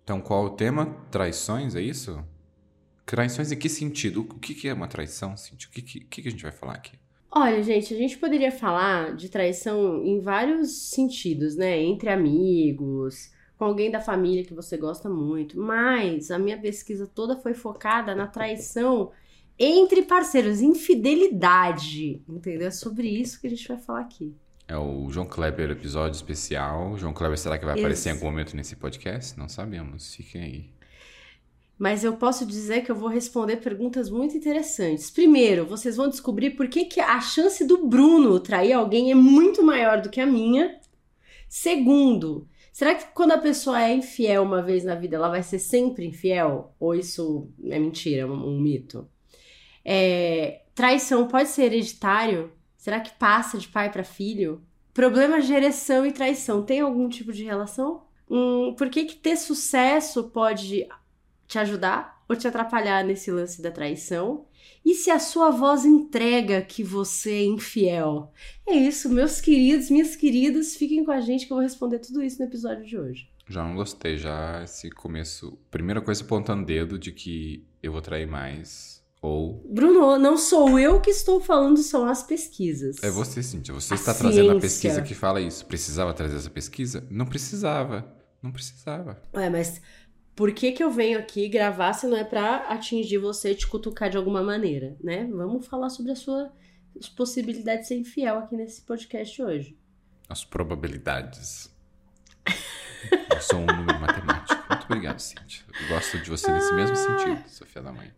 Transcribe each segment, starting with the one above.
Então, qual o tema? Traições, é isso? Traições em que sentido? O que é uma traição, Cintia? O que a gente vai falar aqui? Olha, gente, a gente poderia falar de traição em vários sentidos, né? Entre amigos, com alguém da família que você gosta muito, mas a minha pesquisa toda foi focada na traição entre parceiros, infidelidade, entendeu? É sobre isso que a gente vai falar aqui. É o João Kleber episódio especial. João Kleber, será que vai aparecer em algum Ex- momento nesse podcast? Não sabemos. Fiquem aí. Mas eu posso dizer que eu vou responder perguntas muito interessantes. Primeiro, vocês vão descobrir por que a chance do Bruno trair alguém é muito maior do que a minha. Segundo, será que quando a pessoa é infiel uma vez na vida, ela vai ser sempre infiel? Ou isso é mentira, um mito? Traição pode ser hereditário? Será que passa de pai para filho? Problemas de ereção e traição tem algum tipo de relação? Por que ter sucesso pode te ajudar ou te atrapalhar nesse lance da traição? E se a sua voz entrega que você é infiel? É isso, meus queridos, minhas queridas, fiquem com a gente que eu vou responder tudo isso no episódio de hoje. Já não gostei, já esse começo. Primeira coisa apontando dedo de que eu vou trair mais. Ou. Bruno, não sou eu que estou falando, são as É pesquisas. você, Cintia. Você A está trazendo a pesquisa ciência. que fala isso. Precisava trazer essa pesquisa? Não precisava. Não precisava. Mas por que eu venho aqui gravar se não é pra atingir você e te cutucar de alguma maneira, né? Vamos falar sobre a sua possibilidade de ser infiel aqui nesse podcast hoje. As probabilidades. Eu sou um número matemático. Muito obrigado, Cintia. Eu gosto de você nesse mesmo sentido, Sofia da Mãe.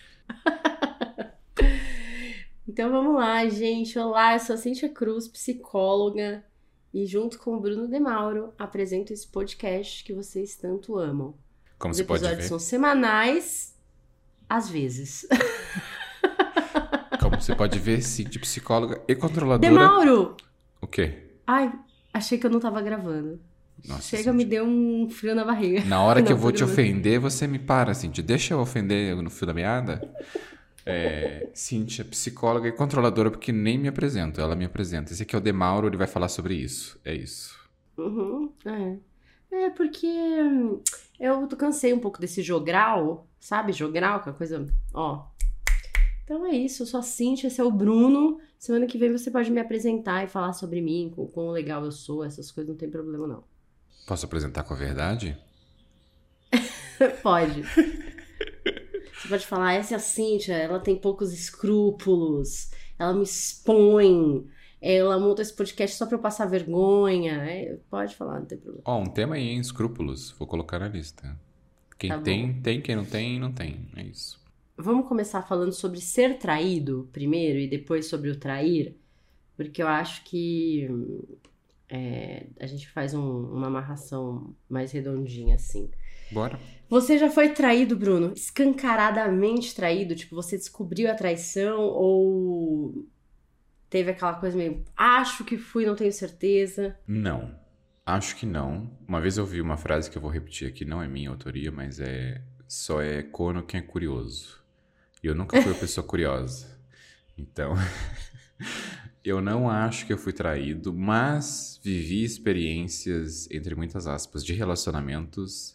Então vamos lá, gente. Olá, eu sou a Cíntia Cruz, psicóloga, e junto com o Bruno De Mauro apresento esse podcast que vocês tanto amam. Como Os você pode episódios são ver. semanais, às vezes. Como você pode ver, Cintia, psicóloga e De controladora. Mauro! O quê? Ai, achei que eu não tava gravando. Nossa, Chega, me Cintia. deu um frio na barriga. Na hora que Não, eu tô vou te gravando. ofender, você me para, Cintia. Deixa eu ofender no fio da meada. Cíntia, psicóloga e controladora, porque nem me apresento, ela me apresenta. Esse aqui é o Demauro, ele vai falar sobre isso. É isso. Uhum, é porque eu cansei um pouco desse jogral, sabe? Jogral, que é uma coisa, ó. Então é isso, eu sou a Cíntia, esse é o Bruno. Semana que vem você pode me apresentar e falar sobre mim, o quão legal eu sou, essas coisas, não tem problema não. Posso apresentar com a verdade? Pode. Você pode falar, essa é a Cíntia, ela tem poucos escrúpulos, ela me expõe, ela monta esse podcast só pra eu passar vergonha. Pode falar, não tem problema. Ó, um tema aí, hein? Escrúpulos. Vou colocar na lista. Quem Tá bom. tem, tem. Quem não tem, não tem. É isso. Vamos começar falando sobre ser traído primeiro e depois sobre o trair, porque eu acho que a gente faz uma amarração mais redondinha assim. Bora. Você já foi traído, Bruno? Escancaradamente traído? Tipo, você descobriu a traição ou teve aquela coisa meio, acho que fui, não tenho certeza? Não. Acho que não. Uma vez eu vi uma frase que eu vou repetir aqui, não é minha autoria, mas só é corno quem é curioso. E eu nunca fui uma pessoa curiosa. Então, eu não acho que eu fui traído, mas vivi experiências, entre muitas aspas, de relacionamentos.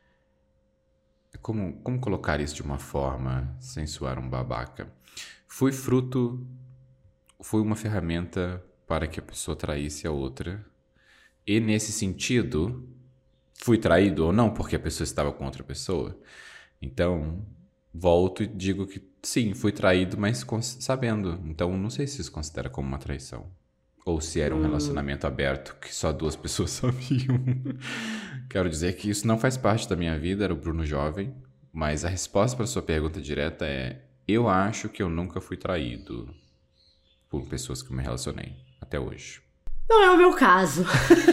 Como colocar isso de uma forma sem soar um babaca? Fui uma ferramenta para que a pessoa traísse a outra. E nesse sentido, fui traído ou não porque a pessoa estava com outra pessoa. Então, volto e digo que sim, fui traído, mas sabendo. Então, não sei se isso considera como uma traição. Ou se era um relacionamento aberto que só duas pessoas sabiam. Quero dizer que isso não faz parte da minha vida, era o Bruno jovem. Mas a resposta para sua pergunta direta é: eu acho que eu nunca fui traído por pessoas que eu me relacionei até hoje. Não é o meu caso.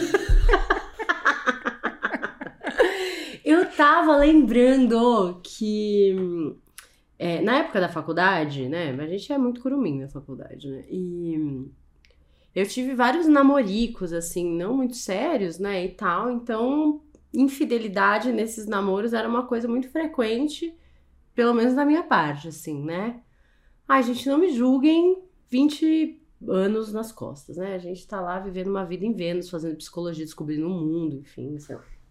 Eu tava lembrando que na época da faculdade, né? A gente é muito curumim na faculdade, né? E eu tive vários namoricos, assim, não muito sérios, né? E tal. Então, infidelidade nesses namoros era uma coisa muito frequente, pelo menos da minha parte, assim, né? Ai, gente, não me julguem 20 anos nas costas, né? A gente tá lá vivendo uma vida em Vênus, fazendo psicologia, descobrindo o mundo, enfim, sei lá.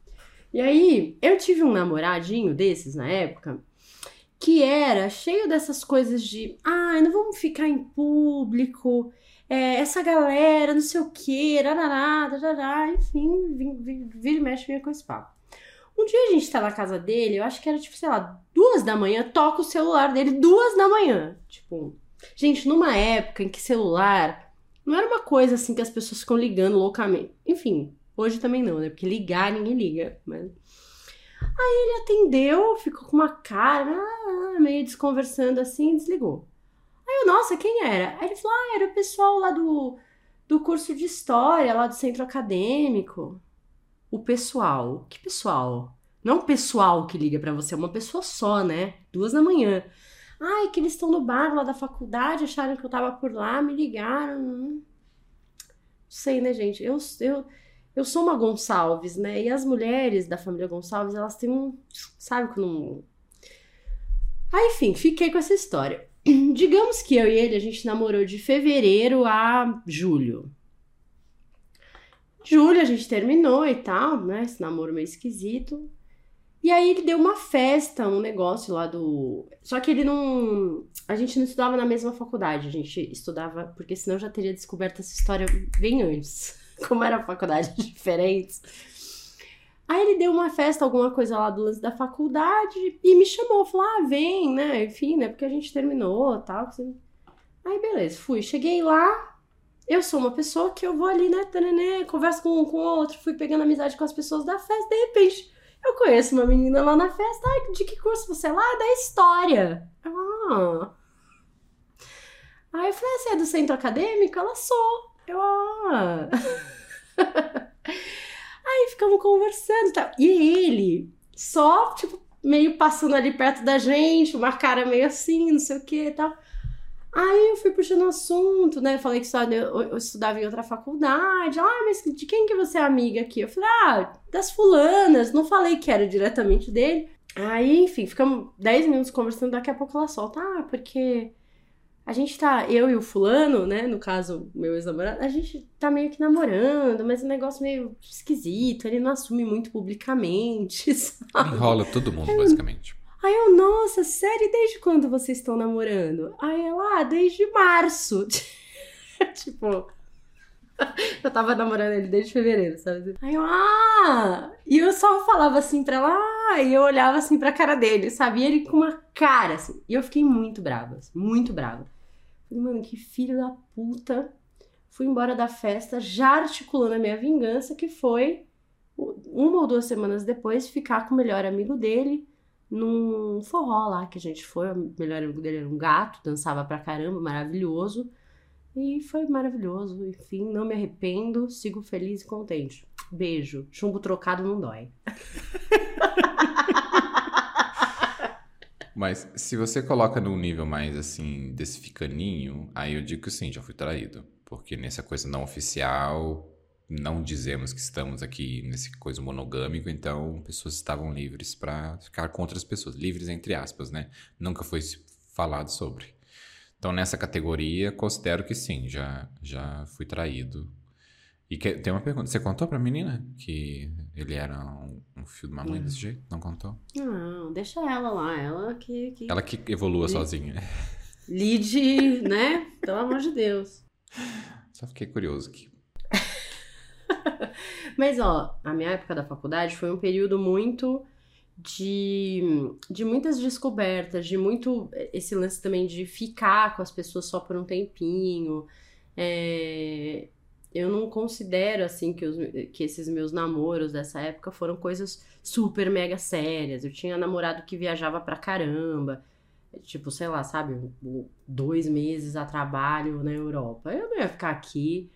E aí, eu tive um namoradinho desses na época, que era cheio dessas coisas de, não vamos ficar em público, essa galera, não sei o quê, enfim, vira e mexe, vinha com esse papo. Um dia a gente tá na casa dele, eu acho que era tipo, sei lá, 2 da manhã, toca o celular dele, 2 da manhã. Tipo, gente, numa época em que celular não era uma coisa assim que as pessoas ficam ligando loucamente. Enfim, hoje também não, né? Porque ligar, ninguém liga. Mas... Aí ele atendeu, ficou com uma cara, meio desconversando assim, e desligou. Aí eu, nossa, quem era? Aí ele falou, era o pessoal lá do curso de história, lá do centro acadêmico. O pessoal. Que pessoal? Não o pessoal que liga pra você, é uma pessoa só, né? 2 da manhã. Que eles estão no bar lá da faculdade, acharam que eu tava por lá, me ligaram. Não sei, né, gente? Eu sou uma Gonçalves, né? E as mulheres da família Gonçalves, elas têm um... Sabe quando... enfim, fiquei com essa história. Digamos que eu e ele, a gente namorou de fevereiro a julho. Julho a gente terminou e tal, né? Esse namoro meio esquisito. E aí ele deu uma festa, um negócio lá do... Só que ele não... A gente não estudava na mesma faculdade, a gente estudava... Porque senão eu já teria descoberto essa história bem antes. Como era faculdades diferentes. Aí ele deu uma festa, alguma coisa lá do lance da faculdade e me chamou, falou, vem, né? Enfim, né? Porque a gente terminou e tal. Aí beleza, fui. Cheguei lá, eu sou uma pessoa que eu vou ali, né? Converso com um com o outro, fui pegando amizade com as pessoas da festa, de repente... Eu conheço uma menina lá na festa. De que curso você é lá? Da história. Aí eu falei, você é do centro acadêmico? Ela, sou. Aí ficamos conversando e tal. E ele só, tipo, meio passando ali perto da gente, uma cara meio assim, não sei o que e tal. Aí eu fui puxando o assunto, né? Falei que eu estudava em outra faculdade. Mas de quem que você é amiga aqui? Eu falei, das fulanas. Não falei que era diretamente dele. Aí, enfim, ficamos 10 minutos conversando. Daqui a pouco ela solta. Porque a gente tá... Eu e o fulano, né? No caso, meu ex-namorado. A gente tá meio que namorando. Mas é um negócio meio esquisito. Ele não assume muito publicamente, sabe? Enrola todo mundo, basicamente. Aí eu, nossa, sério, desde quando vocês estão namorando? Aí ela, desde março. Tipo, eu tava namorando ele desde fevereiro, sabe? Aí eu, E eu só falava assim pra ela, e eu olhava assim pra cara dele, sabe? E ele com uma cara, assim. E eu fiquei muito brava, assim, muito brava. Falei, mano, que filho da puta. Fui embora da festa, já articulando a minha vingança, que foi, 1 ou 2 semanas depois, ficar com o melhor amigo dele, num forró lá que a gente foi. O melhor amigo dele era um gato, dançava pra caramba, maravilhoso. E foi maravilhoso, enfim, não me arrependo, sigo feliz e contente. Beijo, chumbo trocado não dói. Mas se você coloca num nível mais assim, desse ficaninho, aí eu digo que sim, já fui traído. Porque nessa coisa não oficial, não dizemos que estamos aqui nesse coisa monogâmico, então pessoas estavam livres pra ficar com outras pessoas. Livres entre aspas, né? Nunca foi falado sobre. Então nessa categoria, considero que sim, já fui traído. E tem uma pergunta, você contou pra menina que ele era um filho de uma mãe desse jeito? Não contou? Não, deixa ela lá, ela que evolua sozinha. Lide, né? Pelo amor de Deus. Só fiquei curioso aqui. Mas, a minha época da faculdade foi um período muito de muitas descobertas, de muito esse lance também de ficar com as pessoas só por um tempinho. Eu não considero, assim, que esses meus namoros dessa época foram coisas super mega sérias. Eu tinha namorado que viajava pra caramba. Tipo, sei lá, sabe? 2 meses a trabalho na Europa. Eu não ia ficar aqui,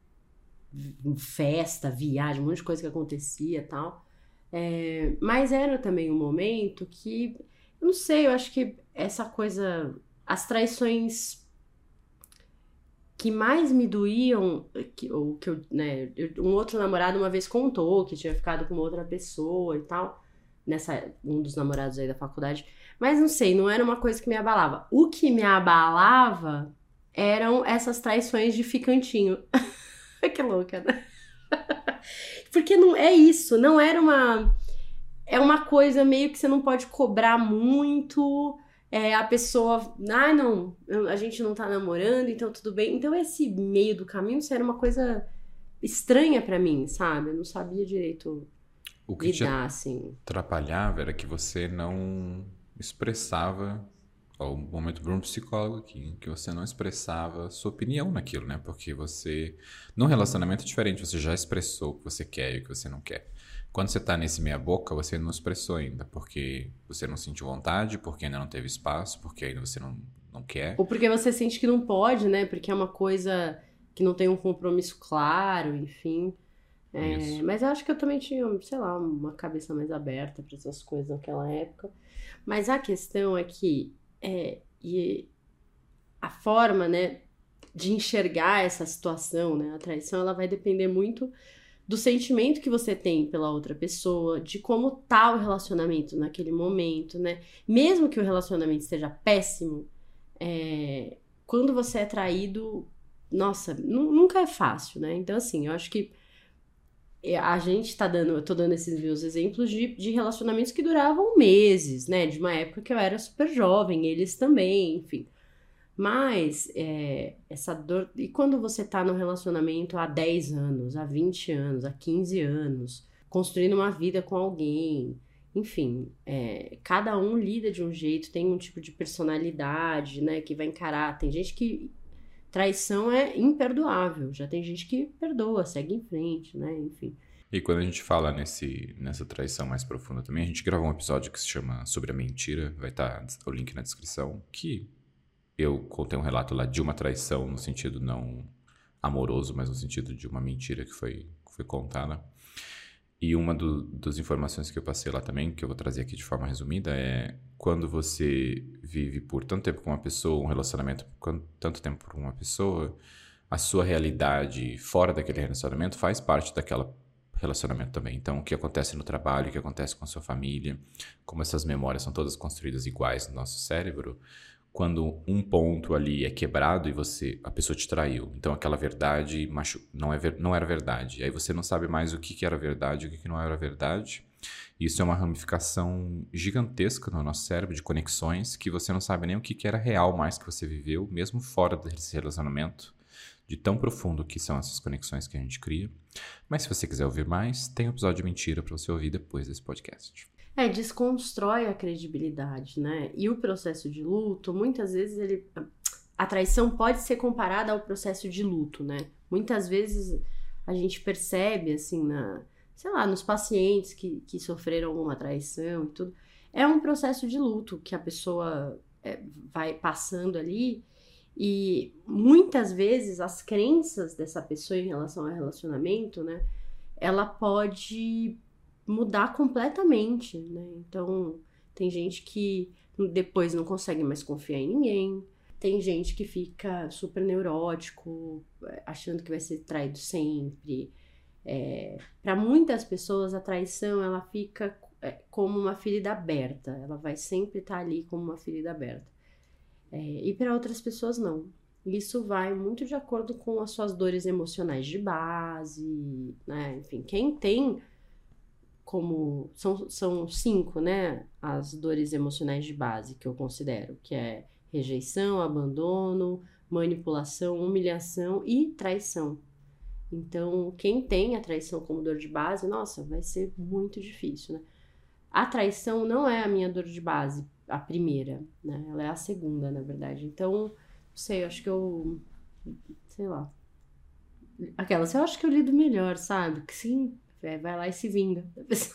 festa, viagem, um monte de coisa que acontecia e tal. Mas era também um momento que, eu não sei, eu acho que essa coisa, as que mais me doíam, um outro namorado uma vez contou que tinha ficado com outra pessoa e tal, um dos namorados aí da faculdade, mas não sei, não era uma coisa que me abalava. O que me abalava eram essas traições de ficantinho. Que louca, né? Porque não é isso, não era uma... é uma coisa meio que você não pode cobrar muito. A pessoa, não, a gente não tá namorando, então tudo bem. Então esse meio do caminho, isso era uma coisa estranha pra mim, sabe? Eu não sabia direito O que te lidar, assim. atrapalhava era que você não expressava, ó, o momento para um psicólogo aqui, que você não expressava sua opinião naquilo, né? Porque você, num relacionamento é diferente, você já expressou o que você quer e o que você não quer. Quando você tá nesse meia boca, você não expressou ainda, porque você não sentiu vontade, porque ainda não teve espaço, porque ainda você não quer. Ou porque você sente que não pode, né? Porque é uma coisa que não tem um compromisso claro, enfim. Isso. Mas eu acho que eu também tinha, sei lá, uma cabeça mais aberta para essas coisas naquela época. Mas a questão é que e a forma, né, de enxergar essa situação, né, a traição, ela vai depender muito do sentimento que você tem pela outra pessoa, de como tá o relacionamento naquele momento, né? Mesmo que o relacionamento esteja péssimo, quando você é traído, nossa, nunca é fácil, né? Então, assim, eu acho que a gente eu tô dando esses meus exemplos de relacionamentos que duravam meses, né? De uma época que eu era super jovem, eles também, enfim. Mas essa dor. E quando você tá num relacionamento há 10 anos, há 20 anos, há 15 anos, construindo uma vida com alguém, enfim, cada um lida de um jeito, tem um tipo de personalidade, né, que vai encarar. Tem gente que traição é imperdoável, já tem gente que perdoa, segue em frente, né, enfim. E quando a gente fala nessa traição mais profunda também, a gente gravou um episódio que se chama Sobre a Mentira, vai estar o link na descrição, que eu contei um relato lá de uma traição no sentido não amoroso, mas no sentido de uma mentira que foi contada. E uma das informações que eu passei lá também, que eu vou trazer aqui de forma resumida, é quando você vive por tanto tempo com uma pessoa, um relacionamento por tanto tempo com uma pessoa, a sua realidade fora daquele relacionamento faz parte daquele relacionamento também. Então, o que acontece no trabalho, o que acontece com a sua família, como essas memórias são todas construídas iguais no nosso cérebro, quando um ponto ali é quebrado e a pessoa te traiu. Então aquela verdade não era verdade. Aí você não sabe mais o que era verdade e o que não era verdade. Isso é uma ramificação gigantesca no nosso cérebro de conexões que você não sabe nem o que era real mais que você viveu, mesmo fora desse relacionamento, de tão profundo que são essas conexões que a gente cria. Mas se você quiser ouvir mais, tem um episódio de mentira para você ouvir depois desse podcast. Desconstrói a credibilidade, né? E o processo de luto, muitas vezes a traição pode ser comparada ao processo de luto, né? Muitas vezes a gente percebe, assim, sei lá, nos pacientes que sofreram alguma traição e tudo, é um processo de luto que a pessoa vai passando ali e muitas vezes as crenças dessa pessoa em relação ao relacionamento, né? Ela pode mudar completamente, né? Então, tem gente que depois não consegue mais confiar em ninguém. Tem gente que fica super neurótico, achando que vai ser traído sempre. Para muitas pessoas, a traição, ela fica como uma ferida aberta. Ela vai sempre estar ali como uma ferida aberta. E para outras pessoas, não. Isso vai muito de acordo com as suas dores emocionais de base, né? Enfim, quem tem são 5, né, as dores emocionais de base que eu considero, que é rejeição, abandono, manipulação, humilhação e traição. Então, quem tem a traição como dor de base, nossa, vai ser muito difícil, né? A traição não é a minha dor de base, a primeira, né? Ela é a segunda, na verdade. Então, não sei, eu acho que sei lá. Eu acho que eu lido melhor, sabe? Que sim, vai lá e se vinga da pessoa.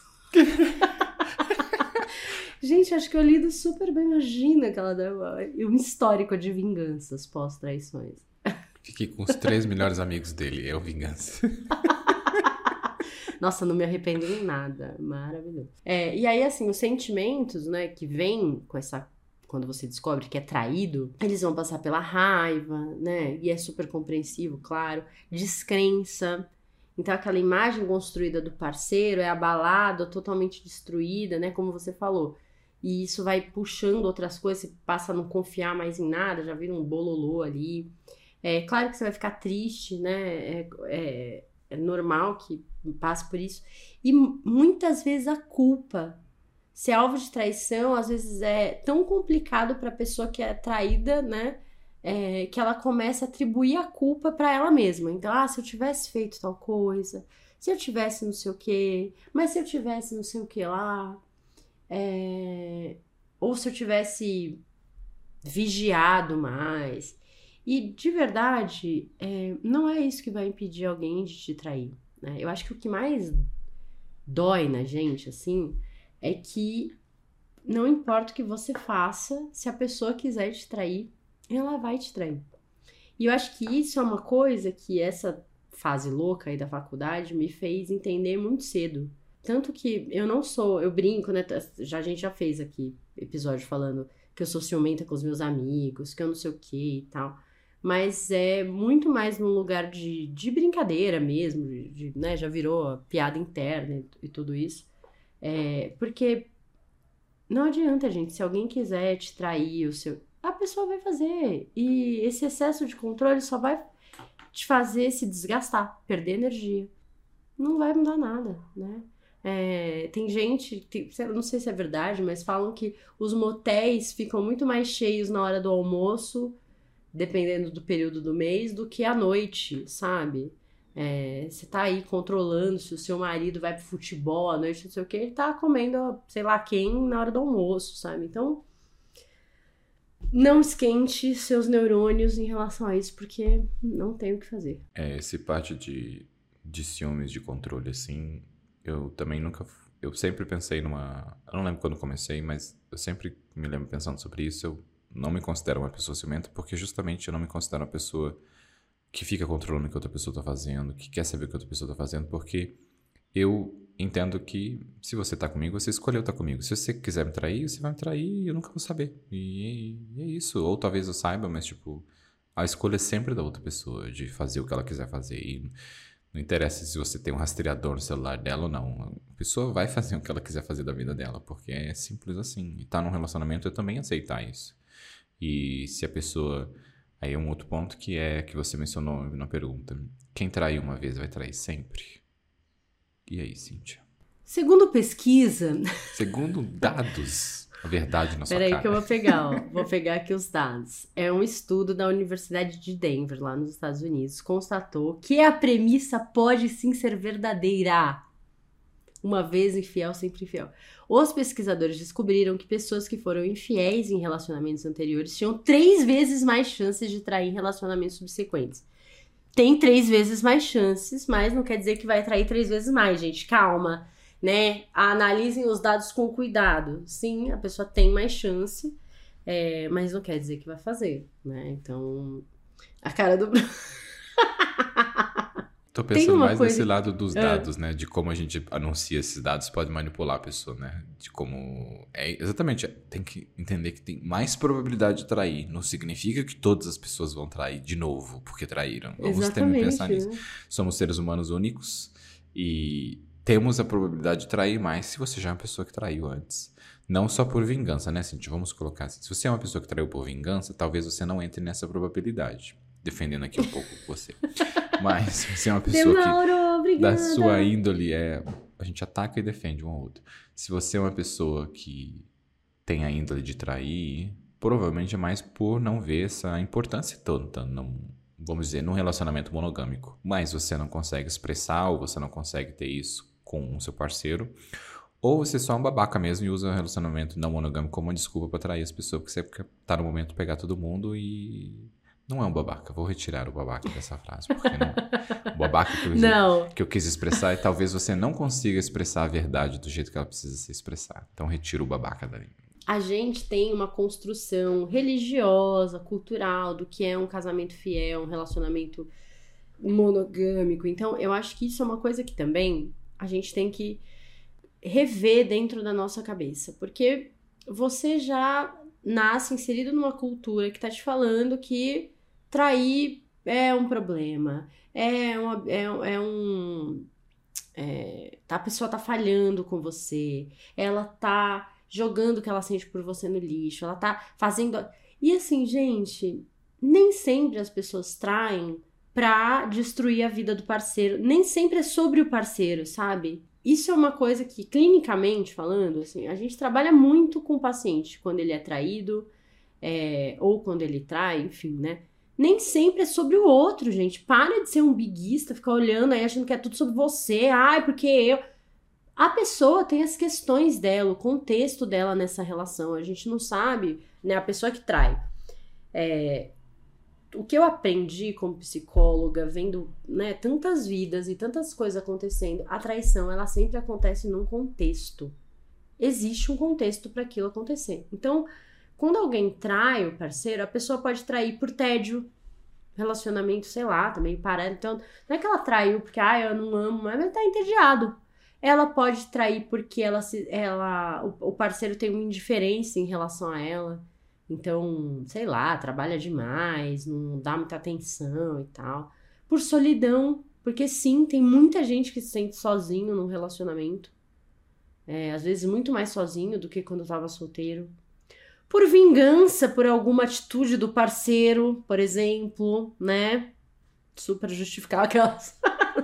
Gente, acho que eu lido super bem. Imagina que ela deu um histórico de vinganças pós-traições. Fiquei com os 3 melhores amigos dele, é o Vingança. Nossa, não me arrependo em nada. Maravilhoso. E aí, assim, os sentimentos, né, que vêm com quando você descobre que é traído, eles vão passar pela raiva, né? E é super compreensivo, claro. Descrença. Então, aquela imagem construída do parceiro é abalada, totalmente destruída, né? Como você falou. E isso vai puxando outras coisas, você passa a não confiar mais em nada, já vira um bololô ali. Claro que você vai ficar triste, né? É normal que passe por isso. E muitas vezes a culpa ser alvo de traição, às vezes é tão complicado para a pessoa que é traída, né? Que ela começa a atribuir a culpa para ela mesma. Então, se eu tivesse feito tal coisa, se eu tivesse não sei o quê, mas se eu tivesse não sei o que lá, ou se eu tivesse vigiado mais. E, de verdade, não é isso que vai impedir alguém de te trair, né? Eu acho que o que mais dói na gente, assim, é que não importa o que você faça, se a pessoa quiser te trair, ela vai te trair. E eu acho que isso é uma coisa que essa fase louca aí da faculdade me fez entender muito cedo. Tanto que eu brinco, né? A gente já fez aqui episódio falando que eu sou ciumenta com os meus amigos, que eu não sei o que e tal. Mas é muito mais num lugar de brincadeira mesmo, né? Já virou piada interna e tudo isso. Porque não adianta, gente. Se alguém quiser te trair, a pessoa vai fazer. E esse excesso de controle só vai te fazer se desgastar, perder energia. Não vai mudar nada, né? Tem gente, não sei se é verdade, mas falam que os motéis ficam muito mais cheios na hora do almoço, dependendo do período do mês, do que à noite, sabe? Você tá aí controlando se o seu marido vai pro futebol à noite, não sei o que, ele tá comendo, sei lá quem, na hora do almoço, sabe? Então, não esquente seus neurônios em relação a isso, porque não tem o que fazer. Esse parte de ciúmes, de controle, assim, eu também nunca... Eu sempre pensei numa... Eu não lembro quando comecei, mas eu sempre me lembro pensando sobre isso. Eu não me considero uma pessoa ciumenta, porque justamente eu não me considero uma pessoa que fica controlando o que outra pessoa tá fazendo, que quer saber o que outra pessoa tá fazendo, porque eu entendo que se você tá comigo, você escolheu estar comigo. Se você quiser me trair, você vai me trair e eu nunca vou saber. E é isso. Ou talvez eu saiba, mas tipo, a escolha é sempre da outra pessoa, de fazer o que ela quiser fazer. E não interessa se você tem um rastreador no celular dela ou não. A pessoa vai fazer o que ela quiser fazer da vida dela, porque é simples assim. E tá num relacionamento é também aceitar isso. E se a pessoa... Aí é um outro ponto que você mencionou na pergunta. Quem traiu uma vez vai trair sempre. E aí, Cíntia? Segundo pesquisa... Segundo dados, a verdade na sua cara. Peraí que eu vou pegar, ó. Vou pegar aqui os dados. É um estudo da Universidade de Denver, lá nos Estados Unidos, constatou que a premissa pode sim ser verdadeira. Uma vez infiel, sempre infiel. Os pesquisadores descobriram que pessoas que foram infiéis em relacionamentos anteriores tinham 3 vezes mais chances de trair em relacionamentos subsequentes. Tem 3 vezes mais chances, mas não quer dizer que vai trair 3 vezes mais, gente. Calma, né? Analisem os dados com cuidado. Sim, a pessoa tem mais chance, mas não quer dizer que vai fazer, né? Então, a cara do... Tô pensando mais nesse lado dos dados, né? De como a gente anuncia esses dados pode manipular a pessoa, né? De como... Exatamente, tem que entender que tem mais probabilidade de trair. Não significa que todas as pessoas vão trair de novo porque traíram. Vamos também pensar nisso. Somos seres humanos únicos e temos a probabilidade de trair mais se você já é uma pessoa que traiu antes. Não só por vingança, né, Cintia? Vamos colocar assim. Se você é uma pessoa que traiu por vingança, talvez você não entre nessa probabilidade. Defendendo aqui um pouco você. Mas se você é uma pessoa que da sua índole a gente ataca e defende um ao outro. Se você é uma pessoa que tem a índole de trair, provavelmente é mais por não ver essa importância toda, vamos dizer, num relacionamento monogâmico. Mas você não consegue expressar ou você não consegue ter isso com o seu parceiro. Ou você só é um babaca mesmo e usa o relacionamento não monogâmico como uma desculpa pra trair as pessoas, porque você tá no momento de pegar todo mundo e... Não é um babaca, vou retirar o babaca dessa frase, porque não. O babaca que eu quis expressar é talvez você não consiga expressar a verdade do jeito que ela precisa ser expressada. Então retira o babaca daí. A gente tem uma construção religiosa, cultural, do que é um casamento fiel, um relacionamento monogâmico. Então eu acho que isso é uma coisa que também a gente tem que rever dentro da nossa cabeça, porque você já nasce inserido numa cultura que tá te falando que trair é um problema, a pessoa tá falhando com você, ela tá jogando o que ela sente por você no lixo, ela tá fazendo... E assim, gente, nem sempre as pessoas traem pra destruir a vida do parceiro, nem sempre é sobre o parceiro, sabe? isso é uma coisa que, clinicamente falando, assim, a gente trabalha muito com o paciente quando ele é traído, ou quando ele trai, enfim, né? Nem sempre é sobre o outro, gente. Para de ser um biguista, ficar olhando aí achando que é tudo sobre você. Ai, porque eu... A pessoa tem as questões dela, o contexto dela nessa relação. A gente não sabe, né? A pessoa que trai. O que eu aprendi como psicóloga, vendo, né, tantas vidas e tantas coisas acontecendo, a traição, ela sempre acontece num contexto. Existe um contexto para aquilo acontecer. Então, quando alguém trai o parceiro, a pessoa pode trair por tédio, relacionamento, sei lá, tá meio parado. Então, não é que ela traiu porque, eu não amo, mas ela tá entediado. Ela pode trair porque o parceiro tem uma indiferença em relação a ela. Então, sei lá, trabalha demais, não dá muita atenção e tal. Por solidão, porque sim, tem muita gente que se sente sozinho num relacionamento. Às vezes muito mais sozinho do que quando tava solteiro. Por vingança, por alguma atitude do parceiro, por exemplo, né? Super justificar aquelas...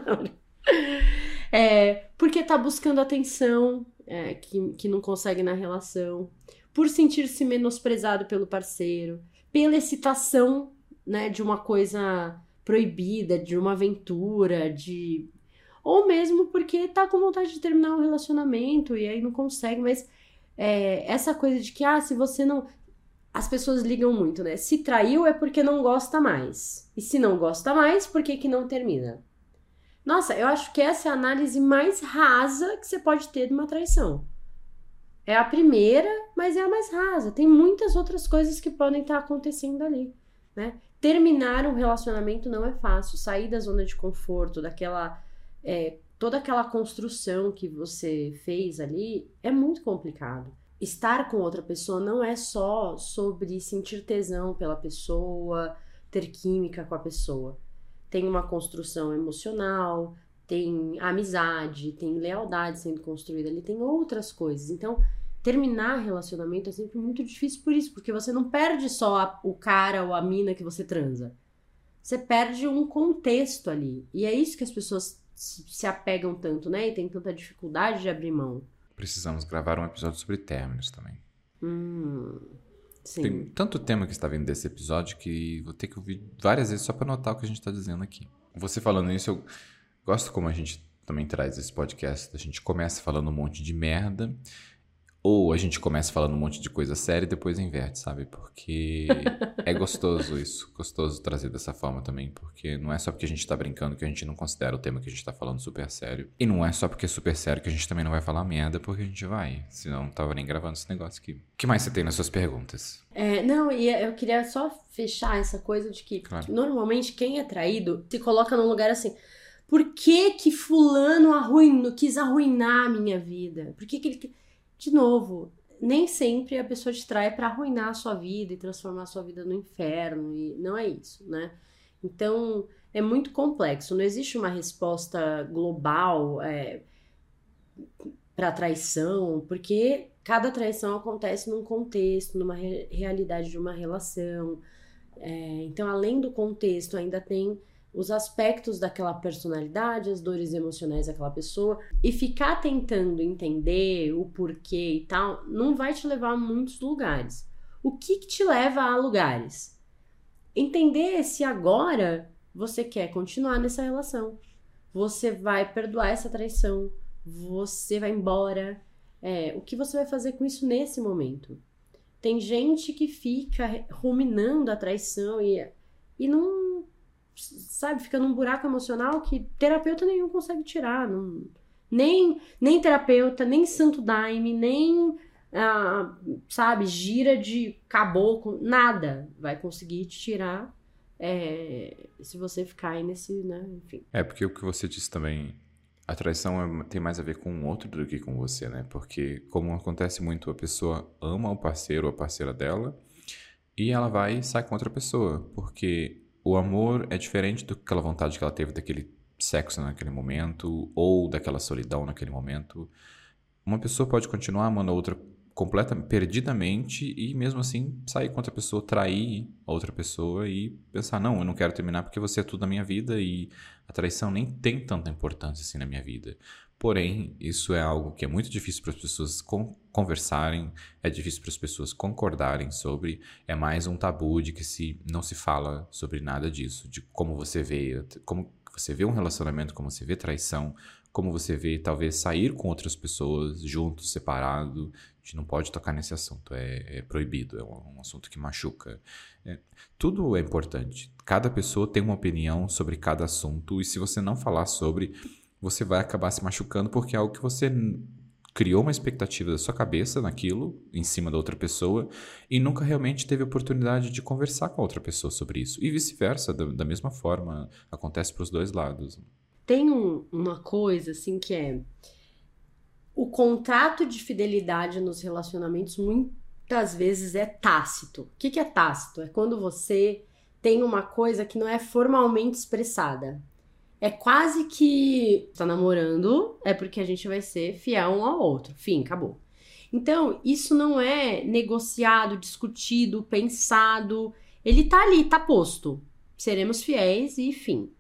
porque tá buscando atenção que não consegue na relação. Por sentir-se menosprezado pelo parceiro, pela excitação, né, de uma coisa proibida, de uma aventura, ou mesmo porque tá com vontade de terminar um relacionamento e aí não consegue, mas essa coisa de que, se você não... As pessoas ligam muito, né? Se traiu é porque não gosta mais. E se não gosta mais, por que não termina? Nossa, eu acho que essa é a análise mais rasa que você pode ter de uma traição. É a primeira, mas é a mais rasa. Tem muitas outras coisas que podem estar acontecendo ali, né? Terminar um relacionamento não é fácil. Sair da zona de conforto, toda aquela construção que você fez ali, é muito complicado. Estar com outra pessoa não é só sobre sentir tesão pela pessoa, ter química com a pessoa. Tem uma construção emocional, tem amizade, tem lealdade sendo construída ali, tem outras coisas. Então, terminar relacionamento é sempre muito difícil por isso, porque você não perde só o cara ou a mina que você transa. Você perde um contexto ali. E é isso que as pessoas se apegam tanto, né? E tem tanta dificuldade de abrir mão. Precisamos gravar um episódio sobre términos também. Sim. Tem tanto tema que está vindo desse episódio que vou ter que ouvir várias vezes só para notar o que a gente está dizendo aqui. Você falando isso, eu gosto como a gente também traz esse podcast. A gente começa falando um monte de merda, ou a gente começa falando um monte de coisa séria e depois inverte, sabe? Porque é gostoso isso. Gostoso trazer dessa forma também, porque não é só porque a gente tá brincando que a gente não considera o tema que a gente tá falando super sério. E não é só porque é super sério que a gente também não vai falar merda, porque a gente vai. Senão não tava nem gravando esse negócio aqui. O que mais você tem nas suas perguntas? E eu queria só fechar essa coisa de que, claro, normalmente quem é traído se coloca num lugar assim... Por que fulano quis arruinar a minha vida? Por que ele... De novo, nem sempre a pessoa te trai para arruinar a sua vida e transformar a sua vida no inferno, e não é isso, né? Então, é muito complexo, não existe uma resposta global para traição, porque cada traição acontece num contexto, numa realidade de uma relação. Então, além do contexto, ainda tem os aspectos daquela personalidade, as dores emocionais daquela pessoa, e ficar tentando entender o porquê e tal, não vai te levar a muitos lugares. O que te leva a lugares? Entender se agora você quer continuar nessa relação. Você vai perdoar essa traição, você vai embora. O que você vai fazer com isso nesse momento? Tem gente que fica ruminando a traição e não... Sabe, fica num buraco emocional que terapeuta nenhum consegue tirar. Nem terapeuta, nem santo daime, nem, sabe, gira de caboclo, nada vai conseguir te tirar se você ficar aí nesse, né, enfim. Porque o que você disse também, a traição tem mais a ver com o outro do que com você, né? Porque, como acontece muito, a pessoa ama o parceiro ou a parceira dela e ela vai e sai com outra pessoa, porque... O amor é diferente daquela vontade que ela teve daquele sexo naquele momento ou daquela solidão naquele momento. Uma pessoa pode continuar amando a outra perdidamente e mesmo assim sair com outra pessoa, trair a outra pessoa e pensar, não, eu não quero terminar porque você é tudo na minha vida e a traição nem tem tanta importância assim na minha vida. Porém, isso é algo que é muito difícil para as pessoas conversarem, é difícil para as pessoas concordarem sobre, é mais um tabu de que não se fala sobre nada disso, de como você vê um relacionamento, como você vê traição, como você vê talvez sair com outras pessoas, juntos, separado. A gente não pode tocar nesse assunto, é proibido, é um assunto que machuca. Tudo é importante, cada pessoa tem uma opinião sobre cada assunto, e se você não falar sobre, você vai acabar se machucando, porque é algo que você criou uma expectativa da sua cabeça naquilo, em cima da outra pessoa, e nunca realmente teve oportunidade de conversar com a outra pessoa sobre isso. E vice-versa, da mesma forma, acontece para os dois lados. Tem uma coisa, assim, que é o contrato de fidelidade nos relacionamentos muitas vezes é tácito. O que é tácito? É quando você tem uma coisa que não é formalmente expressada. É quase que tá namorando, é porque a gente vai ser fiel um ao outro. Fim, acabou. Então, isso não é negociado, discutido, pensado. Ele tá ali, tá posto. Seremos fiéis e fim.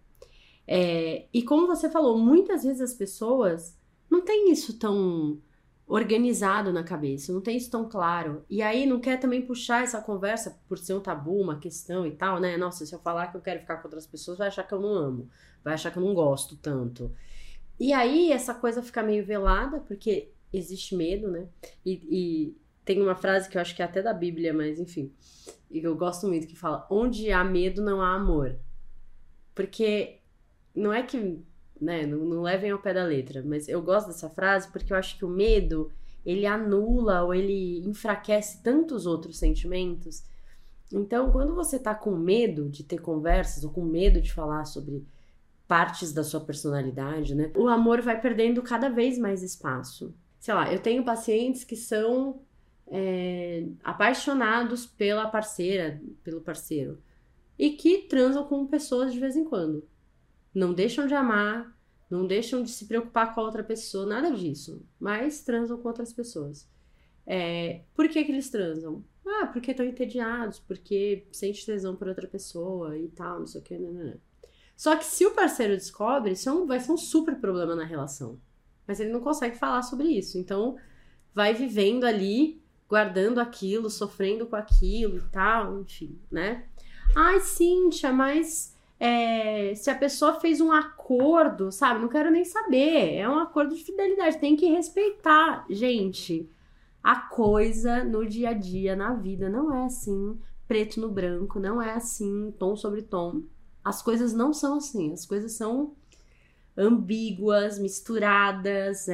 E como você falou, muitas vezes as pessoas não têm isso tão organizado na cabeça, não tem isso tão claro. E aí não quer também puxar essa conversa por ser um tabu, uma questão e tal, né? Nossa, se eu falar que eu quero ficar com outras pessoas, vai achar que eu não amo, vai achar que eu não gosto tanto. E aí essa coisa fica meio velada, porque existe medo, né? E tem uma frase que eu acho que é até da Bíblia, mas enfim, e eu gosto muito, que fala: onde há medo não há amor. Porque não é que, né, não levem ao pé da letra, mas eu gosto dessa frase porque eu acho que o medo, ele anula ou ele enfraquece tantos outros sentimentos. Então, quando você tá com medo de ter conversas ou com medo de falar sobre partes da sua personalidade, né, o amor vai perdendo cada vez mais espaço. Sei lá, eu tenho pacientes que são apaixonados pela parceira, pelo parceiro, e que transam com pessoas de vez em quando. Não deixam de amar, não deixam de se preocupar com a outra pessoa, nada disso. Mas transam com outras pessoas. Por que eles transam? Porque estão entediados, porque sente tesão por outra pessoa e tal, não sei o que, né. Só que se o parceiro descobre, isso vai ser um super problema na relação. Mas ele não consegue falar sobre isso. Então, vai vivendo ali, guardando aquilo, sofrendo com aquilo e tal, enfim, né? Ai, Cíntia, mas... se a pessoa fez um acordo, sabe? Não quero nem saber. É um acordo de fidelidade, tem que respeitar. Gente, a coisa no dia a dia, na vida, não é assim, preto no branco, não é assim, tom sobre tom. As coisas não são assim, as coisas são ambíguas, misturadas,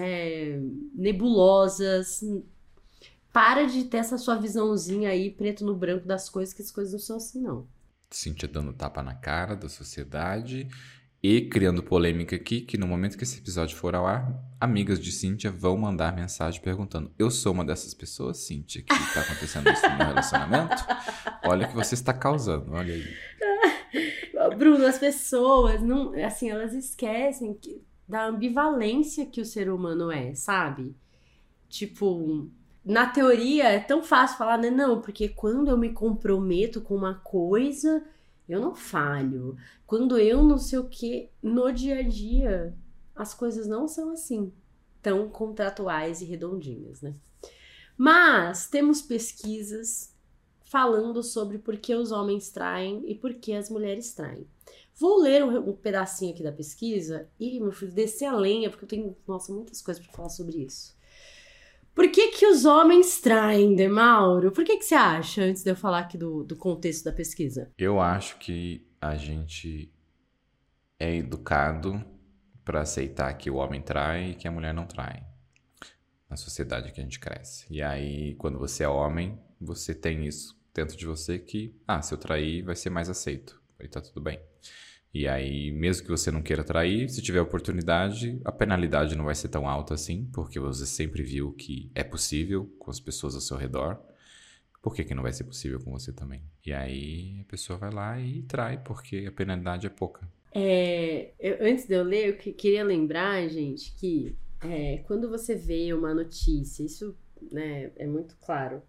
nebulosas. Para de ter essa sua visãozinha aí, preto no branco das coisas, que as coisas não são assim, não. Cíntia dando tapa na cara da sociedade e criando polêmica aqui, que no momento que esse episódio for ao ar, amigas de Cíntia vão mandar mensagem perguntando: eu sou uma dessas pessoas, Cíntia, que tá acontecendo isso no meu relacionamento? Olha o que você está causando, olha aí. Bruno, as pessoas, não, assim, elas esquecem da ambivalência que o ser humano é, sabe? Tipo... Na teoria, é tão fácil falar, né? Não, porque quando eu me comprometo com uma coisa, eu não falho. Quando eu não sei o quê, no dia a dia, as coisas não são assim, tão contratuais e redondinhas, né? Mas temos pesquisas falando sobre por que os homens traem e por que as mulheres traem. Vou ler um pedacinho aqui da pesquisa e, meu filho, descer a lenha, porque eu tenho, nossa, muitas coisas para falar sobre isso. Por que os homens traem, Demauro? Por que você acha, antes de eu falar aqui do contexto da pesquisa? Eu acho que a gente é educado para aceitar que o homem trai e que a mulher não trai. Na sociedade que a gente cresce. E aí, quando você é homem, você tem isso dentro de você que, se eu trair, vai ser mais aceito. E tá tudo bem. E aí, mesmo que você não queira trair, se tiver oportunidade, a penalidade não vai ser tão alta assim, porque você sempre viu que é possível com as pessoas ao seu redor. Por que não vai ser possível com você também? E aí, a pessoa vai lá e trai, porque a penalidade é pouca. Antes de eu ler, eu queria lembrar, gente, que quando você vê uma notícia, isso, né, é muito claro,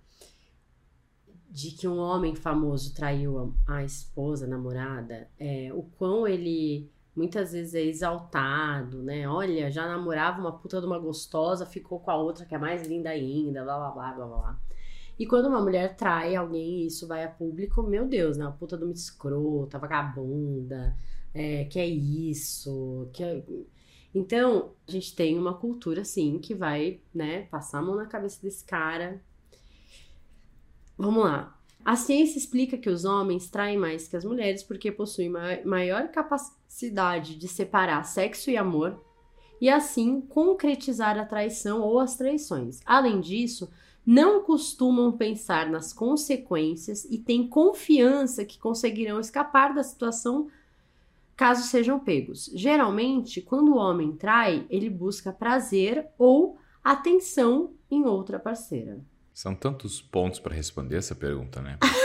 de que um homem famoso traiu a esposa, a namorada, o quão ele muitas vezes é exaltado, né? Olha, já namorava uma puta de uma gostosa, ficou com a outra que é mais linda ainda, blá, blá, blá, blá, blá. E quando uma mulher trai alguém e isso vai a público, meu Deus, né? Uma puta de uma escrota, vagabunda, que é isso, que é... Então, a gente tem uma cultura, assim, que vai, né, passar a mão na cabeça desse cara. Vamos lá. A ciência explica que os homens traem mais que as mulheres porque possuem maior capacidade de separar sexo e amor e, assim, concretizar a traição ou as traições. Além disso, não costumam pensar nas consequências e têm confiança que conseguirão escapar da situação caso sejam pegos. Geralmente, quando o homem trai, ele busca prazer ou atenção em outra parceira. São tantos pontos para responder essa pergunta, né? Porque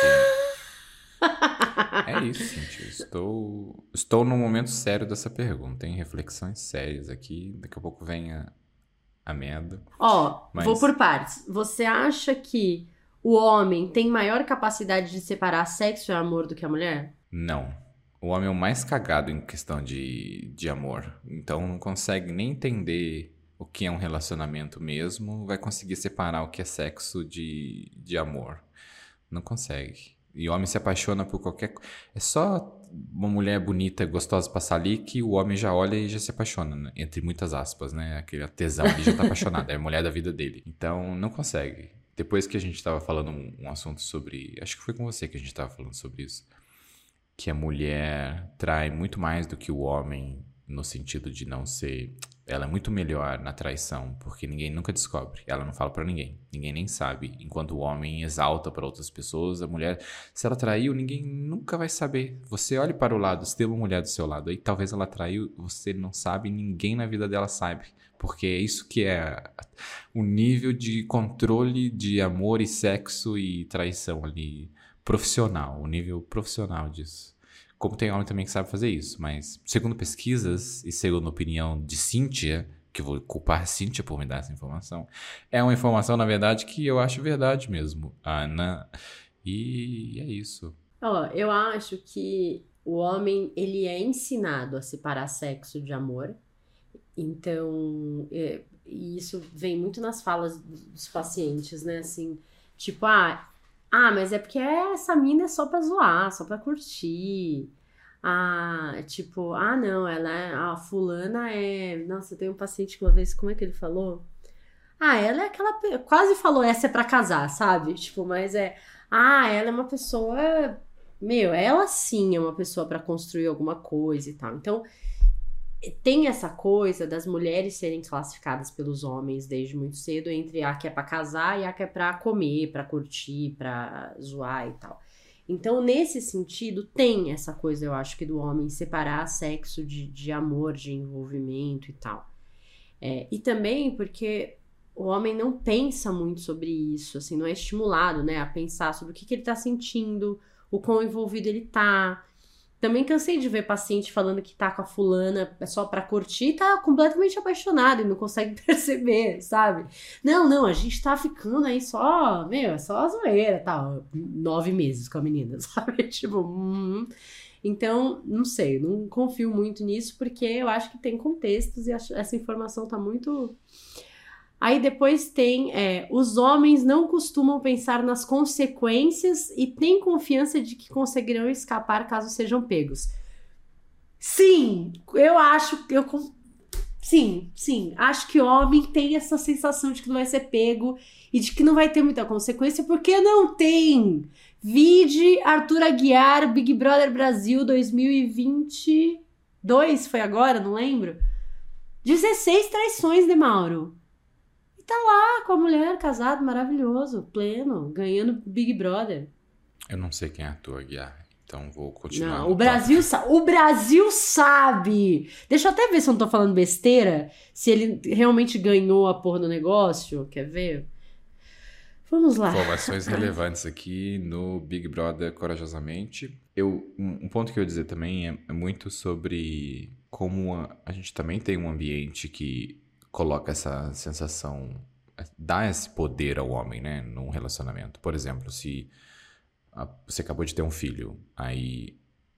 é isso, gente. Estou num momento sério dessa pergunta. Tem reflexões sérias aqui. Daqui a pouco vem a merda. Vou por partes. Você acha que o homem tem maior capacidade de separar sexo e amor do que a mulher? Não. O homem é o mais cagado em questão de amor. Então não consegue nem entender o que é um relacionamento mesmo, vai conseguir separar o que é sexo de amor. Não consegue. E o homem se apaixona por qualquer... É só uma mulher bonita, gostosa passar ali que o homem já olha e já se apaixona, né? Entre muitas aspas, né? Aquele tesão ali já tá apaixonado, é a mulher da vida dele. Então, não consegue. Depois que a gente tava falando um assunto sobre... Acho que foi com você que a gente tava falando sobre isso. Que a mulher trai muito mais do que o homem, no sentido de não ser... Ela é muito melhor na traição, porque ninguém nunca descobre. Ela não fala pra ninguém. Ninguém nem sabe. Enquanto o homem exalta pra outras pessoas, a mulher, se ela traiu, ninguém nunca vai saber. Você olhe para o lado, se tem uma mulher do seu lado aí, talvez ela traiu, você não sabe, ninguém na vida dela sabe. Porque é isso que é o nível de controle de amor e sexo e traição ali, profissional, o nível profissional disso. Como tem homem também que sabe fazer isso, mas segundo pesquisas e segundo a opinião de Cíntia, que eu vou culpar a Cíntia por me dar essa informação, é uma informação, na verdade, que eu acho verdade mesmo, Ana, e é isso. Eu acho que o homem, ele é ensinado a separar sexo de amor, então, e isso vem muito nas falas dos pacientes, né, assim, tipo, mas é porque essa mina é só pra zoar, só pra curtir. Não, ela é... A fulana é... Nossa, tem um paciente que uma vez... Como é que ele falou? Ela é aquela... Quase falou, essa é pra casar, sabe? Tipo, mas ela é uma pessoa... ela sim é uma pessoa pra construir alguma coisa e tal. Então, tem essa coisa das mulheres serem classificadas pelos homens desde muito cedo entre a que é pra casar e a que é pra comer, pra curtir, pra zoar e tal. Então, nesse sentido, tem essa coisa, eu acho, que do homem separar sexo de amor, de envolvimento e tal. E também porque o homem não pensa muito sobre isso, assim, não é estimulado, né, a pensar sobre o que ele tá sentindo, o quão envolvido ele tá. Também cansei de ver paciente falando que tá com a fulana só pra curtir e tá completamente apaixonado e não consegue perceber, sabe? Não, a gente tá ficando aí só, é só a zoeira, tal. 9 meses com a menina, sabe? Tipo, Então, não sei, não confio muito nisso porque eu acho que tem contextos e essa informação tá muito... Aí depois tem, os homens não costumam pensar nas consequências e têm confiança de que conseguirão escapar caso sejam pegos. Sim, eu acho, sim, acho que o homem tem essa sensação de que não vai ser pego e de que não vai ter muita consequência, porque não tem. Vide Arthur Aguiar, Big Brother Brasil 2022, foi agora, não lembro. 16 traições de Mauro. Tá lá com a mulher, casado, maravilhoso, pleno, ganhando Big Brother. Eu não sei quem é Arthur Aguiar, então vou continuar. Não, o Brasil sabe! Deixa eu até ver se eu não tô falando besteira, se ele realmente ganhou a porra do negócio, quer ver? Vamos lá. Informações relevantes aqui no Big Brother Corajosamente. Um ponto que eu ia dizer também é muito sobre como a gente também tem um ambiente que coloca essa sensação, dá esse poder ao homem, né, num relacionamento. Por exemplo, se você acabou de ter um filho, aí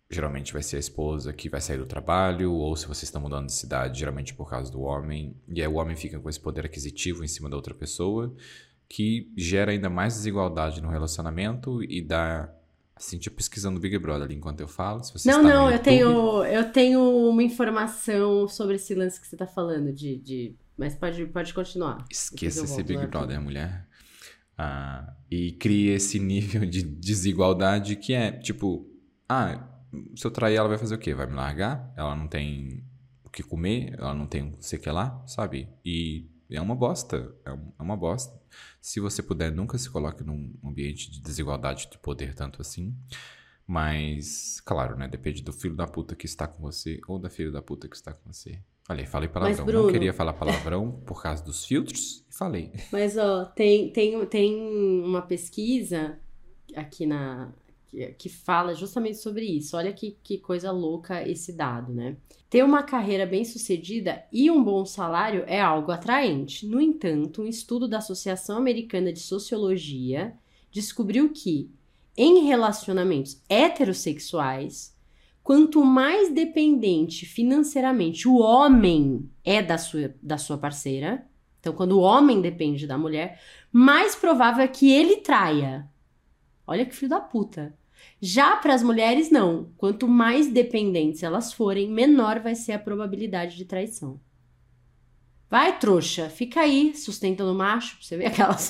geralmente vai ser a esposa que vai sair do trabalho, ou se vocês estão mudando de cidade, geralmente por causa do homem. E aí o homem fica com esse poder aquisitivo em cima da outra pessoa, que gera ainda mais desigualdade no relacionamento e dá... Assim, tipo, pesquisando Big Brother ali enquanto eu falo. Se você está no Não, YouTube, eu tenho uma informação sobre esse lance que você tá falando mas pode continuar. Depois esqueça eu esse volto Big lá. Brother, mulher. E cria esse nível de desigualdade que é, tipo... se eu trair, ela vai fazer o quê? Vai me largar? Ela não tem o que comer? Ela não tem o que sei que lá, sabe? E é uma bosta. É uma bosta. Se você puder, nunca se coloque num ambiente de desigualdade de poder tanto assim. Mas, claro, né? Depende do filho da puta que está com você ou da filha da puta que está com você. Olha, falei Mas, palavrão. Não Bruno, queria falar palavrão por causa dos filtros e falei. mas ó, tem uma pesquisa aqui que fala justamente sobre isso. Olha que coisa louca esse dado, né? Ter uma carreira bem-sucedida e um bom salário é algo atraente. No entanto, um estudo da Associação Americana de Sociologia descobriu que, em relacionamentos heterossexuais, quanto mais dependente financeiramente o homem é da sua parceira, então quando o homem depende da mulher, mais provável é que ele traia. Olha que filho da puta. Já para as mulheres, não. Quanto mais dependentes elas forem, menor vai ser a probabilidade de traição. Vai, trouxa, fica aí sustentando o macho, pra você ver aquelas...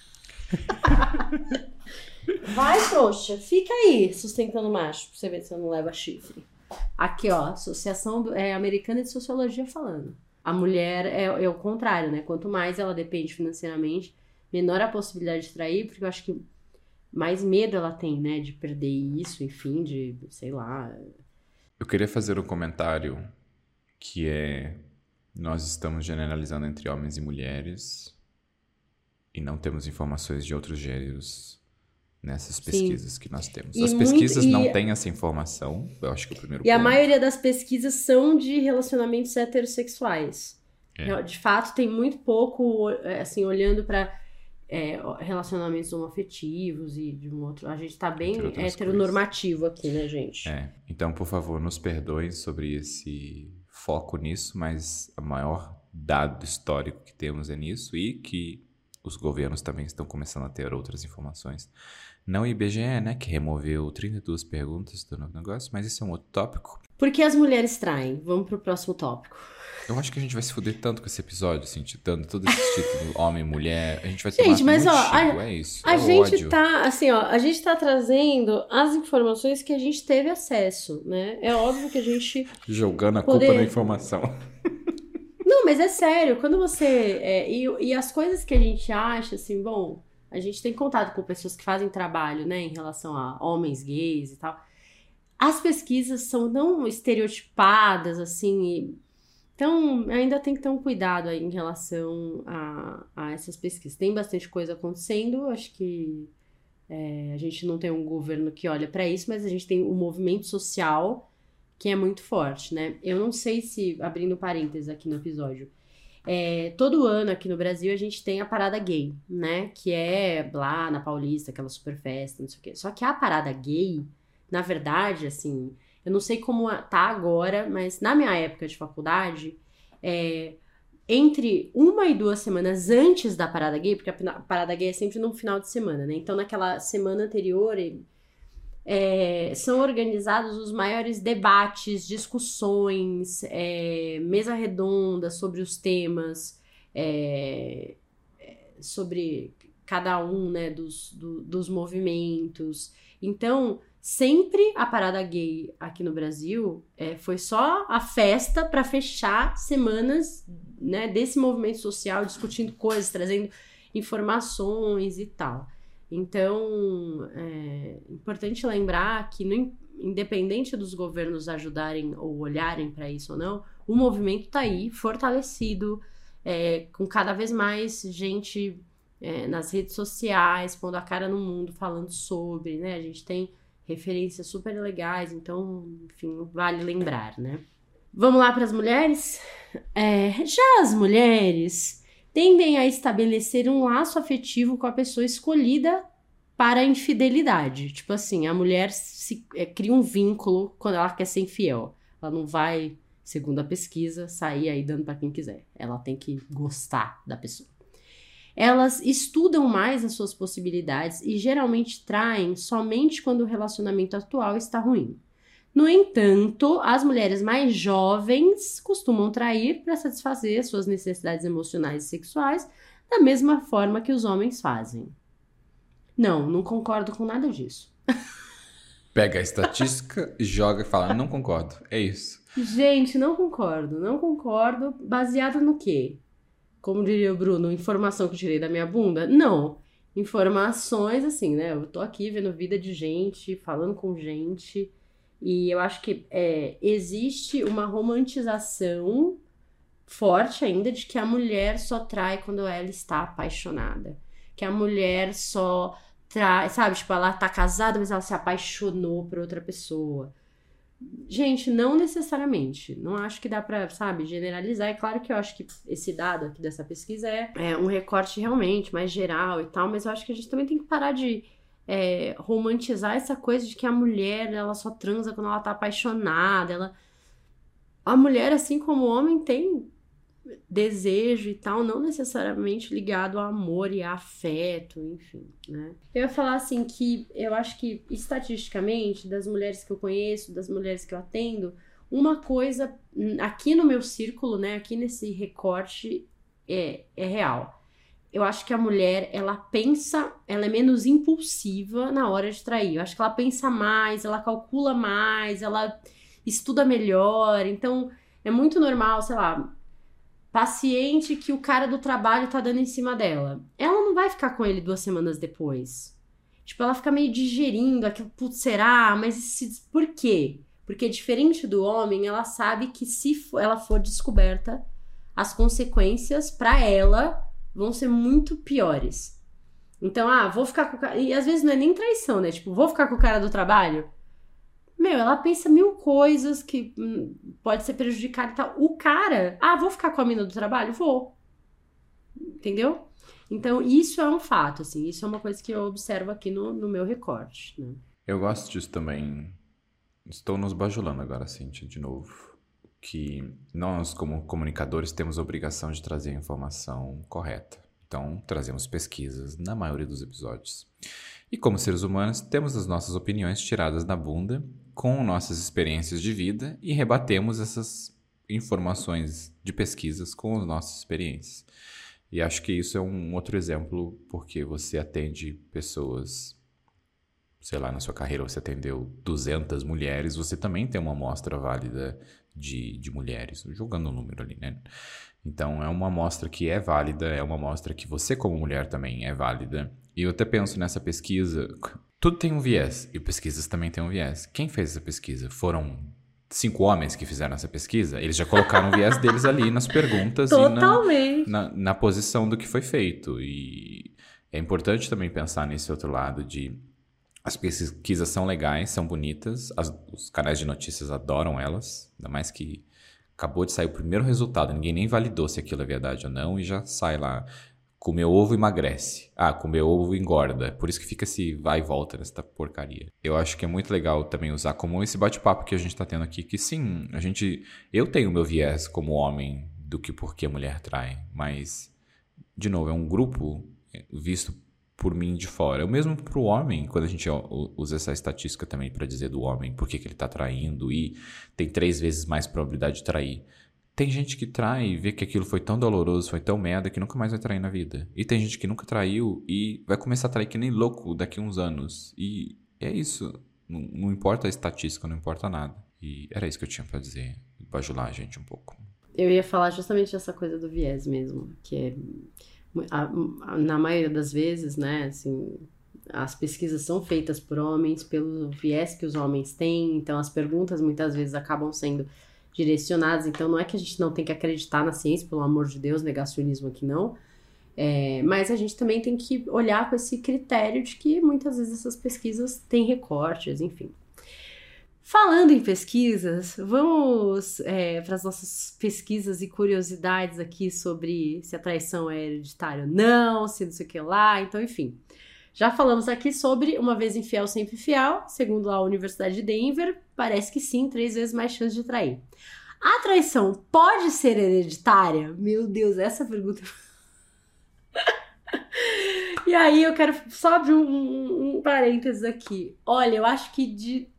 Vai, trouxa, fica aí sustentando o macho, pra você ver se você não leva chifre. Aqui, ó, Associação Americana de Sociologia falando. A mulher é o contrário, né? Quanto mais ela depende financeiramente, menor a possibilidade de trair, porque eu acho que mais medo ela tem, né? De perder isso, enfim, sei lá. Eu queria fazer um comentário que é... Nós estamos generalizando entre homens e mulheres e não temos informações de outros gêneros nessas pesquisas que nós temos. As pesquisas não têm essa informação, eu acho que é o primeiro ponto. E a maioria das pesquisas são de relacionamentos heterossexuais. De fato, tem muito pouco, assim, olhando para relacionamentos homoafetivos e de um outro... A gente tá bem heteronormativo aqui, né, gente? Então, por favor, nos perdoem sobre esse foco nisso, mas o maior dado histórico que temos é nisso e que os governos também estão começando a ter outras informações. Não o IBGE, né, que removeu 32 perguntas do negócio, mas isso é um outro tópico. Por que as mulheres traem? Vamos pro próximo tópico. Eu acho que a gente vai se fuder tanto com esse episódio, assim, dando todo esse título, homem, mulher, a gente vai tomar muito xingo, é isso. A gente tá, assim, ó, a gente tá trazendo as informações que a gente teve acesso, né? É óbvio que a gente... Jogando a culpa na informação. Não, mas é sério, quando você... E as coisas que a gente acha, assim, bom, a gente tem contato com pessoas que fazem trabalho, né, em relação a homens gays e tal. As pesquisas são tão estereotipadas, assim, então ainda tem que ter um cuidado aí em relação a essas pesquisas. Tem bastante coisa acontecendo, acho que a gente não tem um governo que olha para isso, mas a gente tem um movimento social que é muito forte, né? Eu não sei se, abrindo parênteses aqui no episódio, todo ano aqui no Brasil a gente tem a parada gay, né? Que é lá na Paulista, aquela super festa, não sei o quê. Só que a parada gay, na verdade, assim, eu não sei como tá agora, mas na minha época de faculdade, entre 1 e 2 semanas antes da parada gay, porque a parada gay é sempre no final de semana, né? Então naquela semana anterior... são organizados os maiores debates, discussões, mesa redonda sobre os temas, sobre cada um, né, dos movimentos. Então, sempre a parada gay aqui no Brasil foi só a festa para fechar semanas, né, desse movimento social, discutindo coisas, trazendo informações e tal. Então, é importante lembrar que, independente dos governos ajudarem ou olharem para isso ou não, o movimento está aí, fortalecido, com cada vez mais gente nas redes sociais, pondo a cara no mundo, falando sobre, né? A gente tem referências super legais, então, enfim, vale lembrar, né? Vamos lá para as mulheres? Já as mulheres... tendem a estabelecer um laço afetivo com a pessoa escolhida para a infidelidade. Tipo assim, a mulher cria um vínculo quando ela quer ser infiel. Ela não vai, segundo a pesquisa, sair aí dando pra quem quiser. Ela tem que gostar da pessoa. Elas estudam mais as suas possibilidades e geralmente traem somente quando o relacionamento atual está ruim. No entanto, as mulheres mais jovens costumam trair para satisfazer suas necessidades emocionais e sexuais da mesma forma que os homens fazem. Não concordo com nada disso. Pega a estatística, joga e fala, não concordo. É isso. Gente, não concordo. Baseado no quê? Como diria o Bruno, informação que eu tirei da minha bunda? Não. Informações, assim, né? Eu tô aqui vendo vida de gente, falando com gente, e eu acho que existe uma romantização forte ainda de que a mulher só trai quando ela está apaixonada. Que a mulher só trai, sabe? Tipo, ela tá casada, mas ela se apaixonou por outra pessoa. Gente, não necessariamente. Não acho que dá pra, sabe, generalizar. É claro que eu acho que esse dado aqui dessa pesquisa é um recorte realmente mais geral e tal, mas eu acho que a gente também tem que parar de romantizar essa coisa de que a mulher, ela só transa quando ela tá apaixonada. A mulher, assim como o homem, tem desejo e tal, não necessariamente ligado a amor e a afeto, enfim, né? Eu ia falar assim que eu acho que estatisticamente, das mulheres que eu conheço, das mulheres que eu atendo, uma coisa aqui no meu círculo, né, aqui nesse recorte é real. Eu acho que a mulher, ela é menos impulsiva na hora de trair. Eu acho que ela pensa mais, ela calcula mais, ela estuda melhor, então é muito normal, sei lá, paciente que o cara do trabalho tá dando em cima dela. Ela não vai ficar com ele 2 semanas depois. Tipo, ela fica meio digerindo aquilo, putz, será? Mas por quê? Porque diferente do homem, ela sabe que se ela for descoberta, as consequências pra ela vão ser muito piores. Então, vou ficar com o cara... E às vezes não é nem traição, né? Tipo, vou ficar com o cara do trabalho? Ela pensa 1000 coisas que pode ser prejudicada e tal. O cara, vou ficar com a mina do trabalho? Vou. Entendeu? Então, isso é um fato, assim. Isso é uma coisa que eu observo aqui no meu recorte, né? Eu gosto disso também. Estou nos bajulando agora, Cíntia, de novo. Que nós, como comunicadores, temos a obrigação de trazer a informação correta. Então, trazemos pesquisas na maioria dos episódios. E como seres humanos, temos as nossas opiniões tiradas da bunda, com nossas experiências de vida, e rebatemos essas informações de pesquisas com as nossas experiências. E acho que isso é um outro exemplo, porque você atende pessoas, sei lá, na sua carreira você atendeu 200 mulheres, você também tem uma amostra válida de mulheres, jogando o número ali, né? Então é uma amostra que é válida, é uma amostra que você como mulher também é válida. E eu até penso nessa pesquisa, tudo tem um viés, e pesquisas também têm um viés. Quem fez essa pesquisa? Foram 5 homens que fizeram essa pesquisa? Eles já colocaram o viés deles ali nas perguntas Totalmente. E na posição do que foi feito. E é importante também pensar nesse outro lado de as pesquisas são legais, são bonitas, os canais de notícias adoram elas, ainda mais que acabou de sair o primeiro resultado, ninguém nem validou se aquilo é verdade ou não, e já sai lá, comer ovo emagrece, comer ovo engorda, por isso que fica esse vai e volta nessa porcaria. Eu acho que é muito legal também usar como esse bate-papo que a gente tá tendo aqui, que sim, eu tenho meu viés como homem do que por que a mulher trai, mas, de novo, é um grupo visto por mim de fora. O mesmo pro homem, quando a gente usa essa estatística também para dizer do homem por que ele tá traindo e tem 3 vezes mais probabilidade de trair. Tem gente que trai e vê que aquilo foi tão doloroso, foi tão merda que nunca mais vai trair na vida. E tem gente que nunca traiu e vai começar a trair que nem louco daqui a uns anos. E é isso. Não importa a estatística, não importa nada. E era isso que eu tinha pra dizer. Bajular a gente um pouco. Eu ia falar justamente dessa coisa do viés mesmo, que é... na maioria das vezes, né, assim, as pesquisas são feitas por homens, pelo viés que os homens têm, então as perguntas muitas vezes acabam sendo direcionadas, então não é que a gente não tem que acreditar na ciência, pelo amor de Deus, negacionismo aqui não, mas a gente também tem que olhar com esse critério de que muitas vezes essas pesquisas têm recortes, enfim. Falando em pesquisas, vamos para as nossas pesquisas e curiosidades aqui sobre se a traição é hereditária ou não, se não sei o que lá, então enfim. Já falamos aqui sobre uma vez infiel, sempre fiel. Segundo a Universidade de Denver, parece que sim, 3 vezes mais chance de trair. A traição pode ser hereditária? Meu Deus, essa pergunta... E aí eu quero só abrir um parênteses aqui. Olha, eu acho que de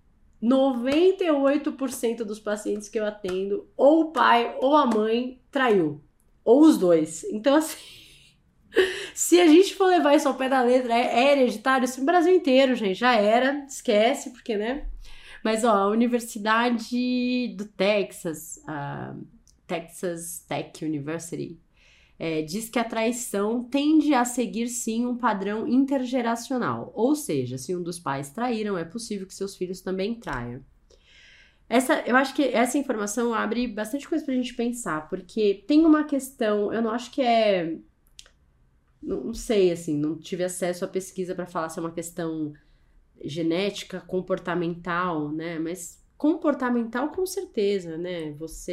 98% dos pacientes que eu atendo, ou o pai ou a mãe traiu. Ou os dois. Então, assim, se a gente for levar isso ao pé da letra, é hereditário? Isso no Brasil inteiro, gente, já era. Esquece, porque, né? Mas, ó, a Universidade do Texas, a Texas Tech University, diz que a traição tende a seguir, sim, um padrão intergeracional. Ou seja, se um dos pais traíram, é possível que seus filhos também traiam. Eu acho que essa informação abre bastante coisa pra gente pensar, porque tem uma questão, eu não acho que não sei, assim, não tive acesso à pesquisa para falar se é uma questão genética, comportamental, né? Mas comportamental com certeza, né?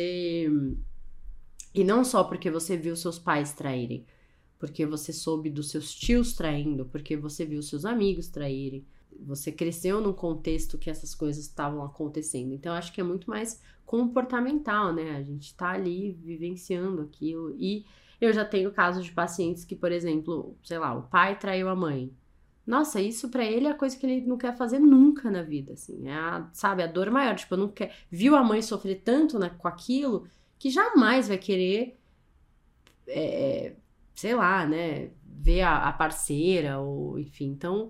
E não só porque você viu seus pais traírem, porque você soube dos seus tios traindo, porque você viu seus amigos traírem. Você cresceu num contexto que essas coisas estavam acontecendo. Então, eu acho que é muito mais comportamental, né? A gente tá ali vivenciando aquilo. E eu já tenho casos de pacientes que, por exemplo, sei lá, o pai traiu a mãe. Nossa, isso pra ele é a coisa que ele não quer fazer nunca na vida, assim. Sabe, a dor maior. Tipo, não quer... Viu a mãe sofrer tanto com aquilo que jamais vai querer, sei lá, né, ver a parceira, ou enfim. Então,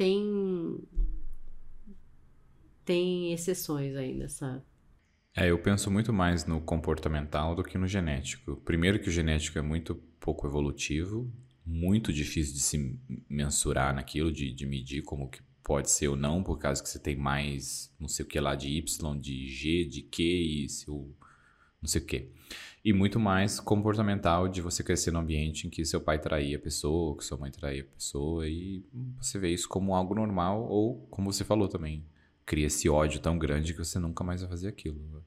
tem exceções aí nessa... Eu penso muito mais no comportamental do que no genético. Primeiro que o genético é muito pouco evolutivo, muito difícil de se mensurar naquilo, de medir como que pode ser ou não, por causa que você tem mais não sei o que lá de Y, de G, de Q e seu... não sei o quê. E muito mais comportamental de você crescer num ambiente em que seu pai traía a pessoa, que sua mãe traía a pessoa, e você vê isso como algo normal, ou, como você falou também, cria esse ódio tão grande que você nunca mais vai fazer aquilo.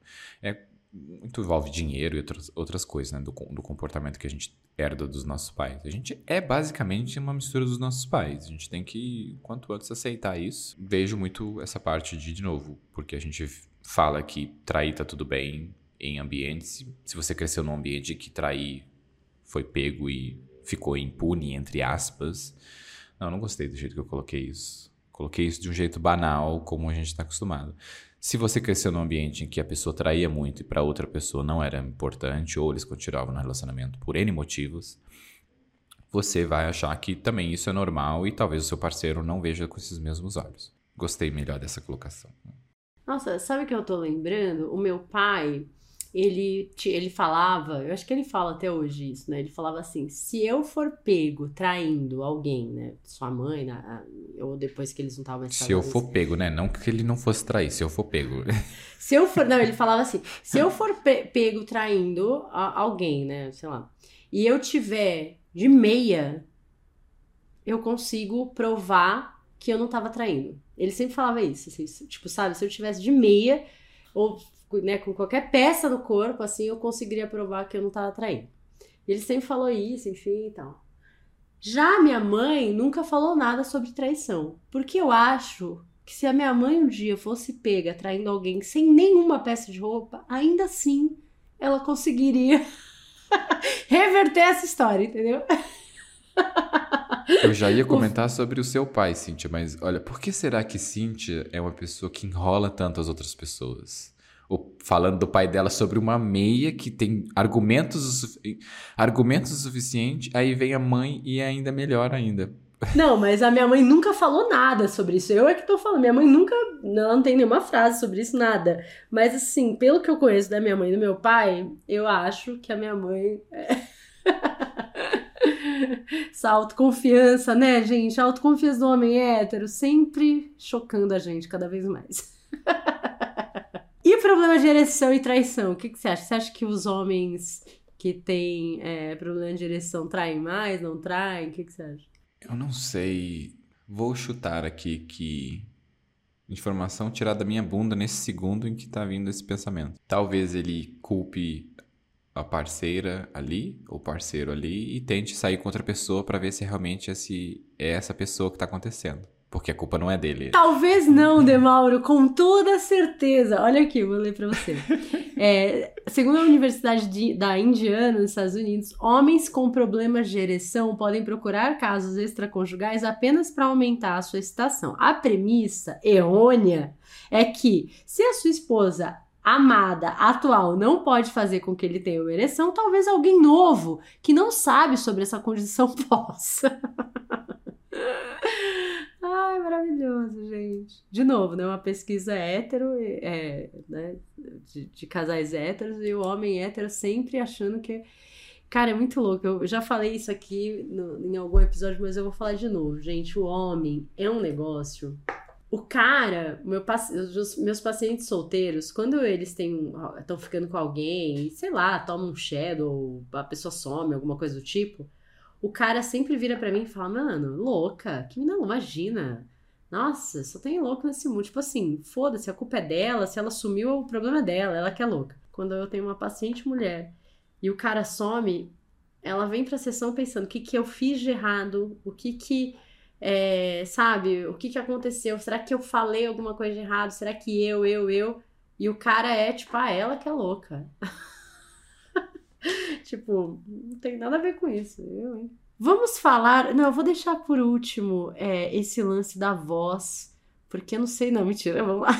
Muito envolve dinheiro e outras coisas, né, do comportamento que a gente herda dos nossos pais. A gente é basicamente uma mistura dos nossos pais. A gente tem que, quanto antes, aceitar isso. Vejo muito essa parte de novo, porque a gente fala que trair tá tudo bem em ambientes. Se você cresceu num ambiente que trair foi pego e ficou impune, entre aspas. Não gostei do jeito que eu coloquei isso. Coloquei isso de um jeito banal, como a gente está acostumado. Se você cresceu num ambiente em que a pessoa traía muito e para outra pessoa não era importante, ou eles continuavam no relacionamento por N motivos, você vai achar que também isso é normal e talvez o seu parceiro não veja com esses mesmos olhos. Gostei melhor dessa colocação. Nossa, sabe o que eu tô lembrando? O meu pai, ele falava, eu acho que ele fala até hoje isso, né? Ele falava assim, se eu for pego traindo alguém, né? Sua mãe, ou depois que eles não estavam mais casados. Se eu for pego, né? Não que ele não fosse trair, se eu for pego. Não, ele falava assim, se eu for pego traindo alguém, né? Sei lá, e eu tiver de meia, eu consigo provar que eu não tava traindo. Ele sempre falava isso, assim, tipo, sabe? Se eu tivesse de meia, ou... né, com qualquer peça no corpo, assim, eu conseguiria provar que eu não tava traindo. E ele sempre falou isso, enfim, e tal. Já minha mãe nunca falou nada sobre traição, porque eu acho que se a minha mãe um dia fosse pega traindo alguém sem nenhuma peça de roupa, ainda assim ela conseguiria reverter essa história, entendeu? Eu já ia comentar sobre o seu pai, Cíntia, mas olha, por que será que Cíntia é uma pessoa que enrola tanto as outras pessoas? Falando do pai dela sobre uma meia que tem argumentos o suficiente, aí vem a mãe e é ainda melhor ainda. Não, mas a minha mãe nunca falou nada sobre isso. Eu é que tô falando. Minha mãe nunca... Não tem nenhuma frase sobre isso, nada. Mas, assim, pelo que eu conheço da minha mãe e do meu pai, eu acho que a minha mãe... Essa autoconfiança, né, gente? A autoconfiança do homem hétero sempre chocando a gente cada vez mais. E o problema de ereção e traição? O que você acha? Você acha que os homens que têm problema de ereção traem mais, não traem? O que você acha? Eu não sei. Vou chutar aqui que informação tirada da minha bunda nesse segundo em que tá vindo esse pensamento. Talvez ele culpe a parceira ali, ou parceiro ali, e tente sair com outra pessoa pra ver se realmente é essa pessoa que tá acontecendo. Porque a culpa não é dele. Talvez não, Demauro, com toda certeza. Olha aqui, eu vou ler pra você. Segundo a Universidade da Indiana, nos Estados Unidos, homens com problemas de ereção podem procurar casos extraconjugais apenas para aumentar a sua excitação. A premissa errônea é que, se a sua esposa amada, atual, não pode fazer com que ele tenha uma ereção, talvez alguém novo, que não sabe sobre essa condição, possa. Ai, maravilhoso, gente. De novo, né? Uma pesquisa hétero, né? De casais héteros, e o homem hétero sempre achando que... Cara, é muito louco. Eu já falei isso aqui em algum episódio, mas eu vou falar de novo. Gente, o homem é um negócio... O cara, meus pacientes solteiros, quando eles estão ficando com alguém, sei lá, toma um shadow, a pessoa some, alguma coisa do tipo, o cara sempre vira pra mim e fala, mano, louca, que não, imagina, nossa, só tem louco nesse mundo, tipo assim, foda-se, a culpa é dela, se ela sumiu, o problema é dela, ela que é louca. Quando eu tenho uma paciente mulher e o cara some, ela vem pra sessão pensando, o que eu fiz de errado, sabe, o que aconteceu? Será que eu falei alguma coisa de errado? Será que eu? E o cara é, tipo, ela que é louca. Tipo, não tem nada a ver com isso. Hein? Vamos falar... Não, eu vou deixar por último esse lance da voz, porque eu não sei, não, mentira, vamos lá.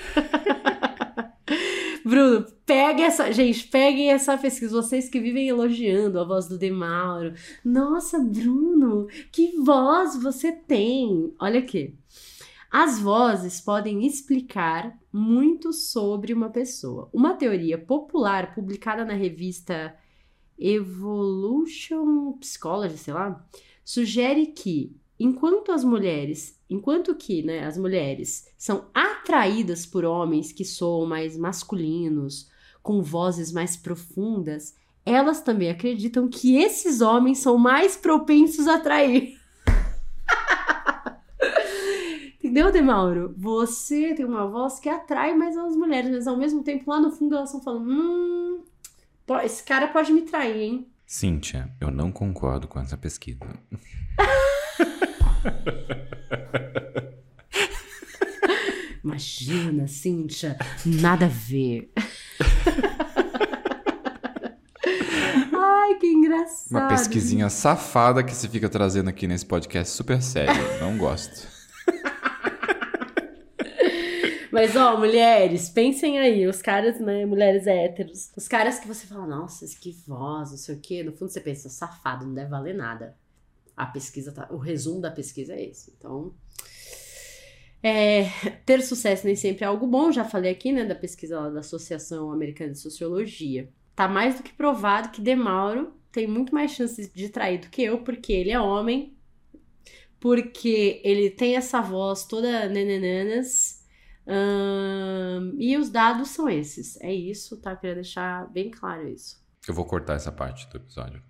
Bruno, peguem essa pesquisa, vocês que vivem elogiando a voz do Demauro. Nossa, Bruno, que voz você tem! Olha aqui. As vozes podem explicar muito sobre uma pessoa. Uma teoria popular publicada na revista Evolution Psychology, sei lá, sugere que enquanto que as mulheres são atraídas por homens que soam mais masculinos, com vozes mais profundas, elas também acreditam que esses homens são mais propensos a atrair. Entendeu, Demauro? Você tem uma voz que atrai mais as mulheres, mas ao mesmo tempo, lá no fundo, elas estão falando, esse cara pode me trair, hein? Cíntia, eu não concordo com essa pesquisa. Imagina, Cíntia, nada a ver. Ai, que engraçado. Uma pesquisinha safada que você fica trazendo aqui nesse podcast super sério. Não gosto. Mas, mulheres, pensem aí, os caras, né, mulheres héteros, os caras que você fala, nossa, que voz, não sei o quê, no fundo você pensa, safado, não deve valer nada. A pesquisa o resumo da pesquisa é esse. Então, ter sucesso nem sempre é algo bom. Já falei aqui, né, da pesquisa lá da Associação Americana de Sociologia. Tá mais do que provado que Demauro tem muito mais chances de trair do que eu, porque ele é homem, porque ele tem essa voz toda nenenanas, e os dados são esses. É isso, tá? Eu queria deixar bem claro isso. Eu vou cortar essa parte do episódio.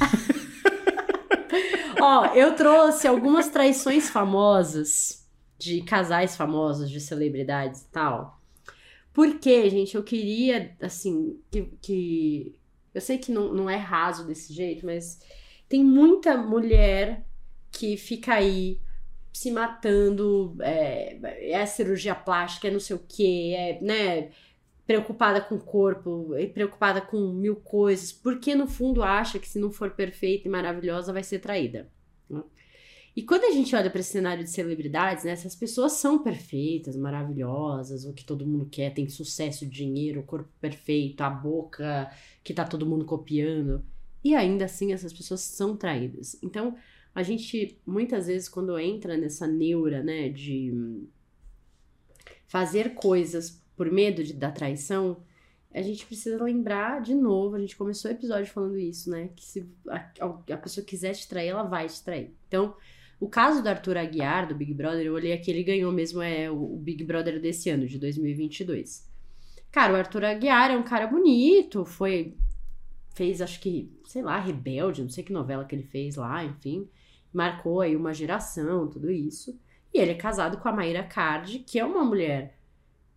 Eu trouxe algumas traições famosas, de casais famosos, de celebridades e tal. Porque, gente, eu queria, assim, que eu sei que não é raso desse jeito, mas tem muita mulher que fica aí se matando, cirurgia plástica, não sei o quê, né, preocupada com o corpo, preocupada com mil coisas, porque no fundo acha que se não for perfeita e maravilhosa vai ser traída. Né? E quando a gente olha para esse cenário de celebridades, né, essas pessoas são perfeitas, maravilhosas, o que todo mundo quer, tem sucesso, dinheiro, o corpo perfeito, a boca que tá todo mundo copiando, e ainda assim essas pessoas são traídas. Então, a gente, muitas vezes, quando entra nessa neura, né, de fazer coisas por medo da traição, a gente precisa lembrar de novo, a gente começou o episódio falando isso, né, que se a pessoa quiser te trair, ela vai te trair. Então, o caso do Arthur Aguiar, do Big Brother, eu olhei aqui, ele ganhou mesmo o Big Brother desse ano, de 2022. Cara, o Arthur Aguiar é um cara bonito, fez, acho que, sei lá, Rebelde, não sei que novela que ele fez lá, enfim, marcou aí uma geração, tudo isso. E ele é casado com a Mayra Card, que é uma mulher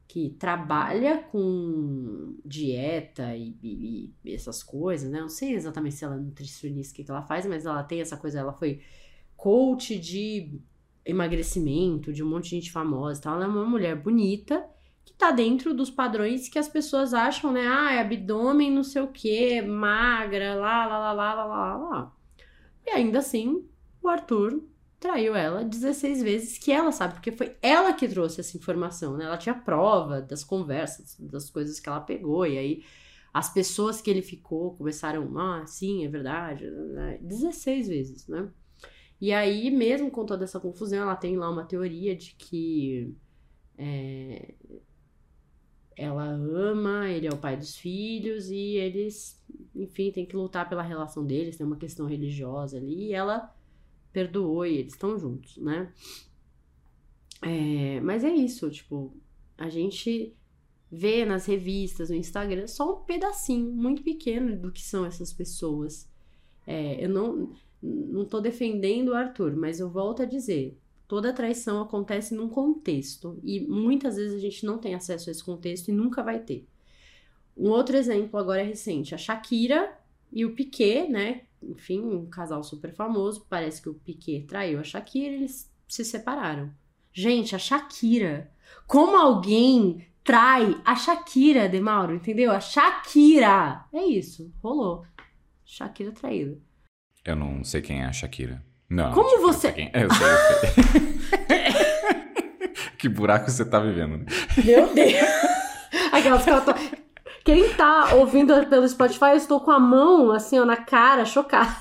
que trabalha com dieta e essas coisas, né? Não sei exatamente se ela é nutricionista, o que ela faz, mas ela tem essa coisa, ela foi coach de emagrecimento, de um monte de gente famosa e tal. Ela é uma mulher bonita, que tá dentro dos padrões que as pessoas acham, né? Ah, é abdômen, não sei o quê, magra, lá. E ainda assim, o Arthur traiu ela 16 vezes, que ela sabe, porque foi ela que trouxe essa informação, né? Ela tinha prova das conversas, das coisas que ela pegou, e aí as pessoas que ele ficou começaram, sim, é verdade, né? 16 vezes, né? E aí, mesmo com toda essa confusão, ela tem lá uma teoria de que ela ama, ele é o pai dos filhos e eles, enfim, tem que lutar pela relação deles, tem uma questão religiosa ali, e ela perdoou e eles estão juntos, né? Mas é isso, tipo, a gente vê nas revistas, no Instagram, só um pedacinho muito pequeno do que são essas pessoas. Eu não tô defendendo o Arthur, mas eu volto a dizer, toda traição acontece num contexto, e muitas vezes a gente não tem acesso a esse contexto e nunca vai ter. Um outro exemplo agora é recente, a Shakira e o Piquet, né? Enfim, um casal super famoso, parece que o Piquet traiu a Shakira e eles se separaram. Gente, a Shakira, como alguém trai a Shakira, Demauro, entendeu? A Shakira, é isso, rolou. Shakira traída. Eu não sei quem é a Shakira. Não. Como você... Eu sei. Que buraco você tá vivendo, né? Meu Deus. Aquelas que ela tá... Quem tá ouvindo pelo Spotify, eu estou com a mão, assim, ó, na cara, chocada.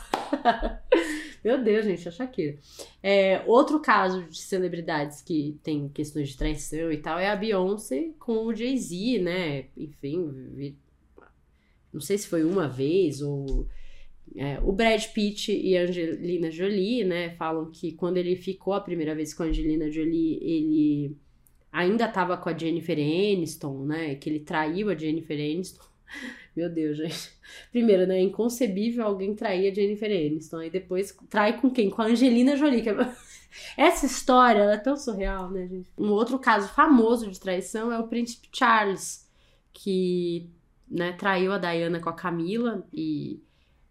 Meu Deus, gente, a Shakira. Outro caso de celebridades que tem questões de traição e tal é a Beyoncé com o Jay-Z, né? Enfim, não sei se foi uma vez ou... o Brad Pitt e a Angelina Jolie, né, falam que quando ele ficou a primeira vez com a Angelina Jolie, ele ainda estava com a Jennifer Aniston, né, que ele traiu a Jennifer Aniston. Meu Deus, gente. Primeiro, né, é inconcebível alguém trair a Jennifer Aniston, aí depois trai com quem? Com a Angelina Jolie. Essa história, ela é tão surreal, né, gente? Um outro caso famoso de traição é o Príncipe Charles, que, né, traiu a Diana com a Camila e...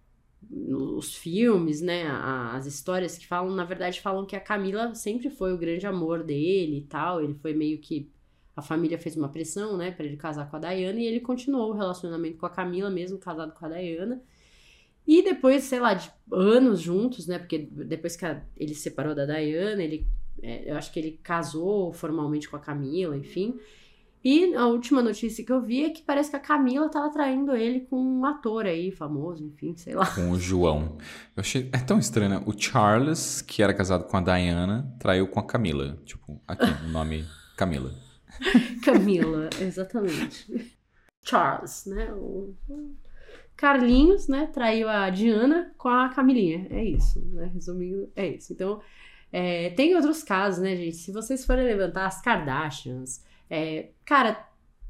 os filmes, né, as histórias que falam, na verdade falam que a Camila sempre foi o grande amor dele e tal, ele foi meio que, a família fez uma pressão, né, pra ele casar com a Diana e ele continuou o relacionamento com a Camila mesmo casado com a Diana, e depois, sei lá, de anos juntos, né, porque depois que ele se separou da Diana, eu acho que ele casou formalmente com a Camila, enfim. E a última notícia que eu vi é que parece que a Camila tava traindo ele com um ator aí, famoso, enfim, sei lá. Com o João. Eu achei... É tão estranho, né? O Charles, que era casado com a Diana, traiu com a Camila. Tipo, aqui, o nome Camila. Camila, exatamente. Charles, né? O Carlinhos, né? Traiu a Diana com a Camilinha. É isso, né? Resumindo, é isso. Então, tem outros casos, né, gente? Se vocês forem levantar as Kardashians... cara,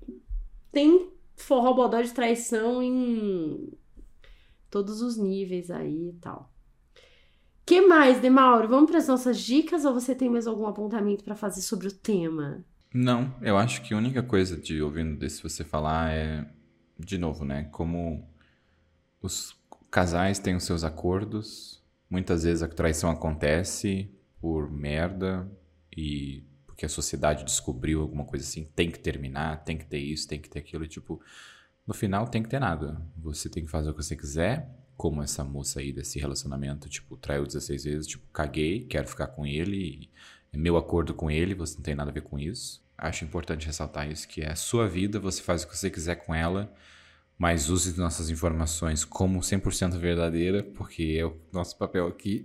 tem forró-bodó de traição em todos os níveis aí e tal. Que mais, Demauro? Vamos para as nossas dicas ou você tem mais algum apontamento para fazer sobre o tema? Não, eu acho que a única coisa de ouvindo desse você falar é, de novo, né? Como os casais têm os seus acordos, muitas vezes a traição acontece por merda e... que a sociedade descobriu alguma coisa assim, tem que terminar, tem que ter isso, tem que ter aquilo, e, tipo, no final tem que ter nada. Você tem que fazer o que você quiser, como essa moça aí desse relacionamento, tipo, traiu 16 vezes, tipo, caguei, quero ficar com ele, é meu acordo com ele, você não tem nada a ver com isso. Acho importante ressaltar isso, que é a sua vida, você faz o que você quiser com ela, mas use nossas informações como 100% verdadeira, porque é o nosso papel aqui.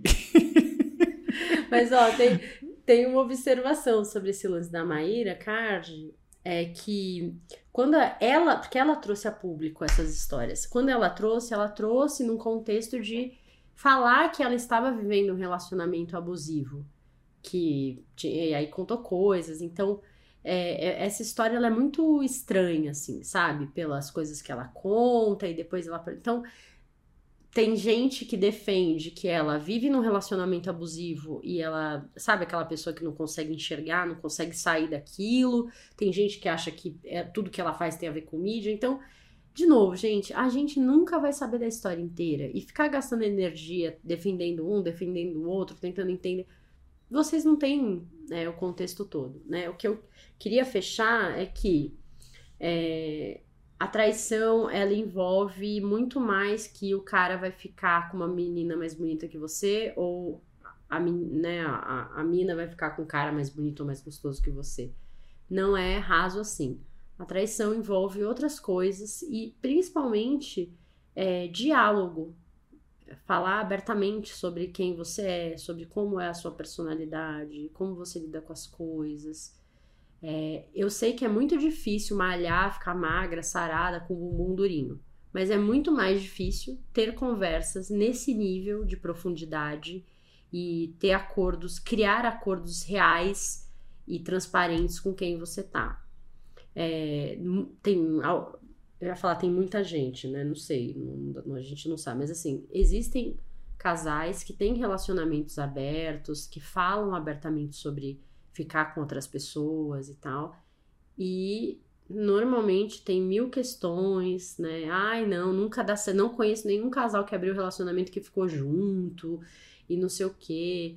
Mas, ó, tem uma observação sobre esse lance da Maíra Card, é que quando porque ela trouxe a público essas histórias, quando ela trouxe num contexto de falar que ela estava vivendo um relacionamento abusivo, e aí contou coisas, então essa história ela é muito estranha, assim, sabe? Pelas coisas que ela conta e depois ela... Então, Tem gente que defende que ela vive num relacionamento abusivo e ela, sabe, aquela pessoa que não consegue enxergar, não consegue sair daquilo. Tem gente que acha que tudo que ela faz tem a ver com mídia. Então, de novo, gente, a gente nunca vai saber da história inteira. E ficar gastando energia defendendo um, defendendo o outro, tentando entender. Vocês não têm, né, o contexto todo, né? O que eu queria fechar é que a traição, ela envolve muito mais que o cara vai ficar com uma menina mais bonita que você ou a mina vai ficar com um cara mais bonito ou mais gostoso que você. Não é raso assim. A traição envolve outras coisas e principalmente diálogo. Falar abertamente sobre quem você é, sobre como é a sua personalidade, como você lida com as coisas. Eu sei que é muito difícil malhar, ficar magra, sarada, com o bumbum durinho. Mas é muito mais difícil ter conversas nesse nível de profundidade e ter acordos, criar acordos reais e transparentes com quem você tá. Eu ia falar, tem muita gente, né? Não sei, a gente não sabe. Mas assim, existem casais que têm relacionamentos abertos, que falam abertamente sobre ficar com outras pessoas e tal. E normalmente tem 1000 questões, né? Ai, não, nunca dá certo. Não conheço nenhum casal que abriu relacionamento que ficou junto e não sei o quê.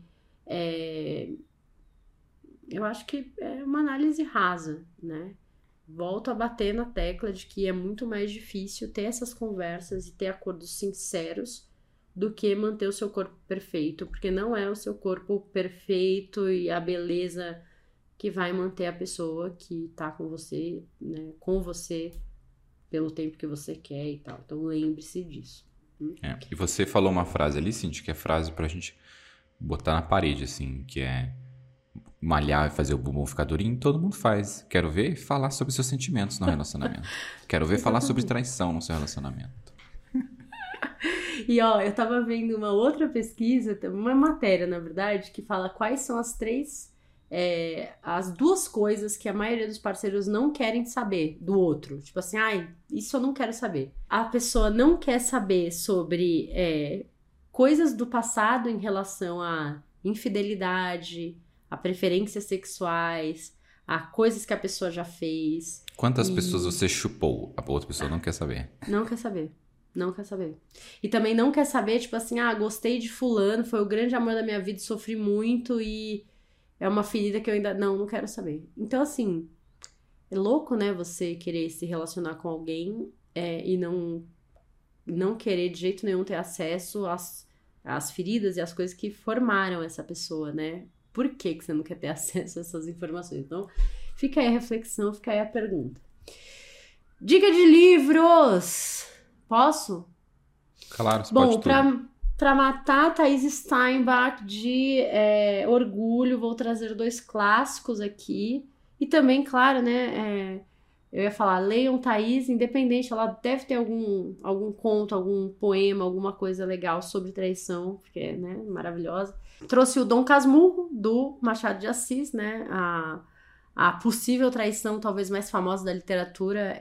Eu acho que é uma análise rasa, né? Volto a bater na tecla de que é muito mais difícil ter essas conversas e ter acordos sinceros do que manter o seu corpo perfeito, porque não é o seu corpo perfeito e a beleza que vai manter a pessoa que tá com você, né, com você pelo tempo que você quer e tal. Então lembre-se disso. E você falou uma frase ali, Cintia, que é frase pra gente botar na parede, assim, que é malhar e fazer o bumbum ficar durinho, todo mundo faz. Quero ver falar sobre seus sentimentos no relacionamento. Quero ver falar sobre traição no seu relacionamento. E ó, eu tava vendo uma outra pesquisa, uma matéria, na verdade, que fala quais são as duas coisas que a maioria dos parceiros não querem saber do outro. Tipo assim, isso eu não quero saber. A pessoa não quer saber sobre coisas do passado em relação à infidelidade, a preferências sexuais, a coisas que a pessoa já fez. Quantas pessoas você chupou? A outra pessoa não quer saber. Não quer saber. Não quer saber. E também não quer saber, tipo assim, gostei de fulano, foi o grande amor da minha vida, sofri muito e é uma ferida que eu ainda... Não quero saber. Então, assim, é louco, né, você querer se relacionar com alguém e não querer de jeito nenhum ter acesso às feridas e às coisas que formaram essa pessoa, né? Por que você não quer ter acesso a essas informações? Então, fica aí a reflexão, fica aí a pergunta. Dica de livros! Posso? Claro, você pode tudo. Bom, pra matar a Thaís Steinbach de orgulho, vou trazer 2 clássicos aqui. E também, claro, né, eu ia falar, leiam Thaís, independente, ela deve ter algum conto, algum poema, alguma coisa legal sobre traição, porque é, né, maravilhosa. Trouxe o Dom Casmurro, do Machado de Assis, né, a possível traição talvez mais famosa da literatura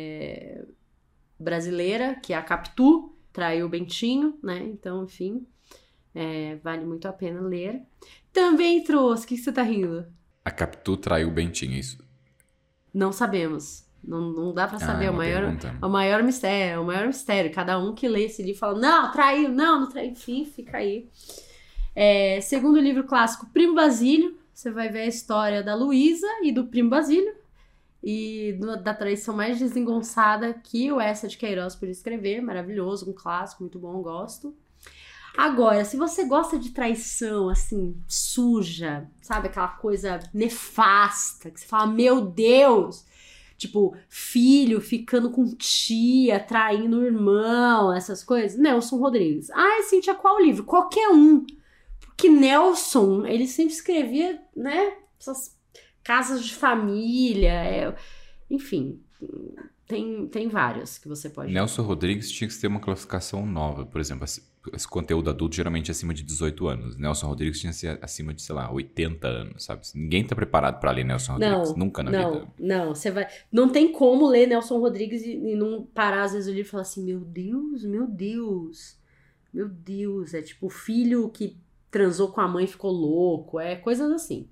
brasileira, que é a Capitu, traiu o Bentinho, né? Então, enfim, vale muito a pena ler. Também trouxe, o que você tá rindo? A Capitu traiu o Bentinho, é isso? Não sabemos. Não dá pra saber. É o maior mistério. Cada um que lê esse livro fala, não, traiu, não traiu. Enfim, fica aí. Segundo livro clássico, Primo Basílio. Você vai ver a história da Luísa e do Primo Basílio. E da traição mais desengonçada que o Eça de Queiroz podia escrever. Maravilhoso, um clássico, muito bom, gosto. Agora, se você gosta de traição, assim, suja, sabe? Aquela coisa nefasta, que você fala, meu Deus! Tipo, filho ficando com tia, traindo o irmão, essas coisas. Nelson Rodrigues. Cintia, qual livro? Qualquer um. Porque Nelson, ele sempre escrevia, né? Essas casas de família, enfim, tem vários que você pode... Nelson Rodrigues tinha que ter uma classificação nova, por exemplo, esse conteúdo adulto geralmente é acima de 18 anos. Nelson Rodrigues tinha que ser acima de, sei lá, 80 anos, sabe? Ninguém tá preparado pra ler Nelson Rodrigues, nunca na vida. Não, você vai... Não tem como ler Nelson Rodrigues e não parar às vezes o livro e falar assim, meu Deus, Meu Deus, é tipo o filho que transou com a mãe e ficou louco, coisas assim.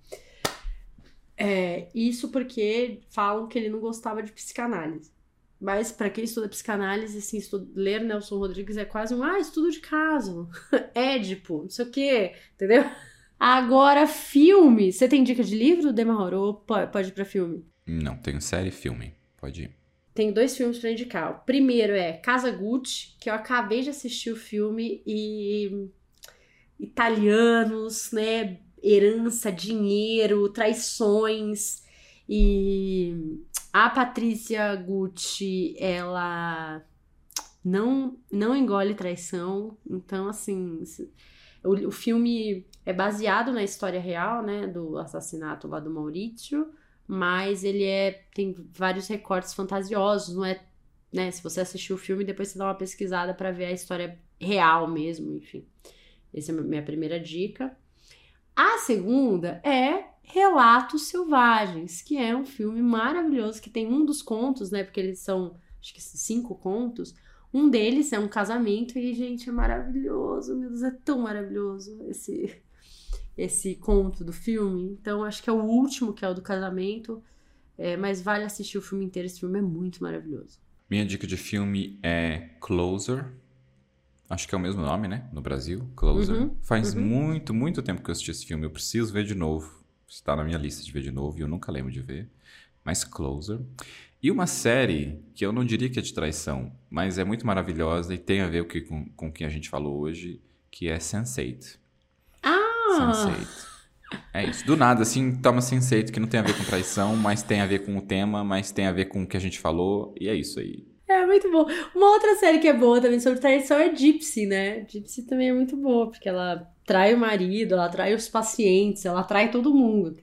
Isso porque falam que ele não gostava de psicanálise. Mas pra quem estuda psicanálise, assim, ler Nelson Rodrigues é quase um estudo de caso. Édipo, não sei o quê, entendeu? Agora, filme. Você tem dica de livro, Demar? Ou pode ir pra filme? Não, tenho série e filme. Pode ir. Tenho 2 filmes pra indicar. O primeiro é Casa Gucci, que eu acabei de assistir o filme e... Italianos, né? Herança, dinheiro, traições. E a Patrícia Gucci, ela não engole traição. Então, assim, o filme é baseado na história real, né? Do assassinato lá do Maurício. Mas ele tem vários recortes fantasiosos, não é, né? Se você assistir o filme, depois você dá uma pesquisada pra ver a história real mesmo, enfim. Essa é a minha primeira dica. A segunda é Relatos Selvagens, que é um filme maravilhoso, que tem um dos contos, né? Porque eles são, acho que 5 contos. Um deles é um casamento e, gente, é maravilhoso. Meu Deus, é tão maravilhoso esse conto do filme. Então, acho que é o último, que é o do casamento. Mas vale assistir o filme inteiro. Esse filme é muito maravilhoso. Minha dica de filme é Closer. Acho que é o mesmo nome, né? No Brasil, Closer. Faz muito tempo que eu assisti esse filme. Eu preciso ver de novo. Está na minha lista de ver de novo e eu nunca lembro de ver. Mas Closer. E uma série que eu não diria que é de traição, mas é muito maravilhosa e tem a ver com o que a gente falou hoje, que é Sense8. Sense8. É isso. Do nada, assim, toma Sense8, que não tem a ver com traição, mas tem a ver com o tema, mas tem a ver com o que a gente falou, e é isso aí. É muito bom. Uma outra série que é boa também sobre traição é Gypsy, né? Gypsy também é muito boa, porque ela trai o marido, ela trai os pacientes, ela trai todo mundo.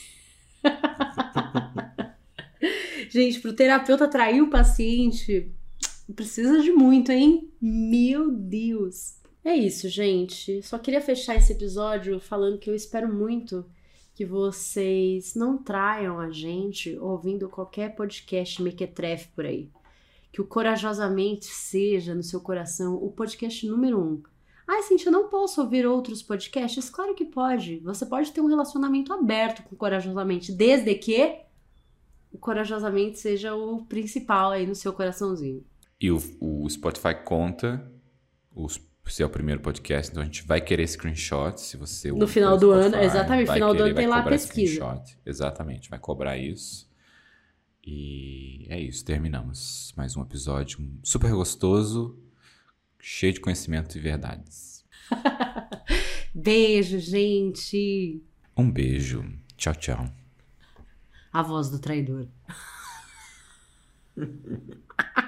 Gente, pro terapeuta trair o paciente, precisa de muito, hein? Meu Deus! É isso, gente. Só queria fechar esse episódio falando que eu espero muito que vocês não traiam a gente ouvindo qualquer podcast mequetrefe por aí. Que o Corajosamente seja, no seu coração, o podcast número 1. Ai, Cintia, eu não posso ouvir outros podcasts? Claro que pode. Você pode ter um relacionamento aberto com o Corajosamente, desde que o Corajosamente seja o principal aí no seu coraçãozinho. E o Spotify conta se é o primeiro podcast, então a gente vai querer screenshot se você... No final do ano, exatamente, no final do ano tem lá a pesquisa. Screenshot. Exatamente, vai cobrar isso. E é isso, terminamos mais um episódio super gostoso, cheio de conhecimento e verdades. Beijo, gente! Um beijo. Tchau, tchau. A voz do traidor.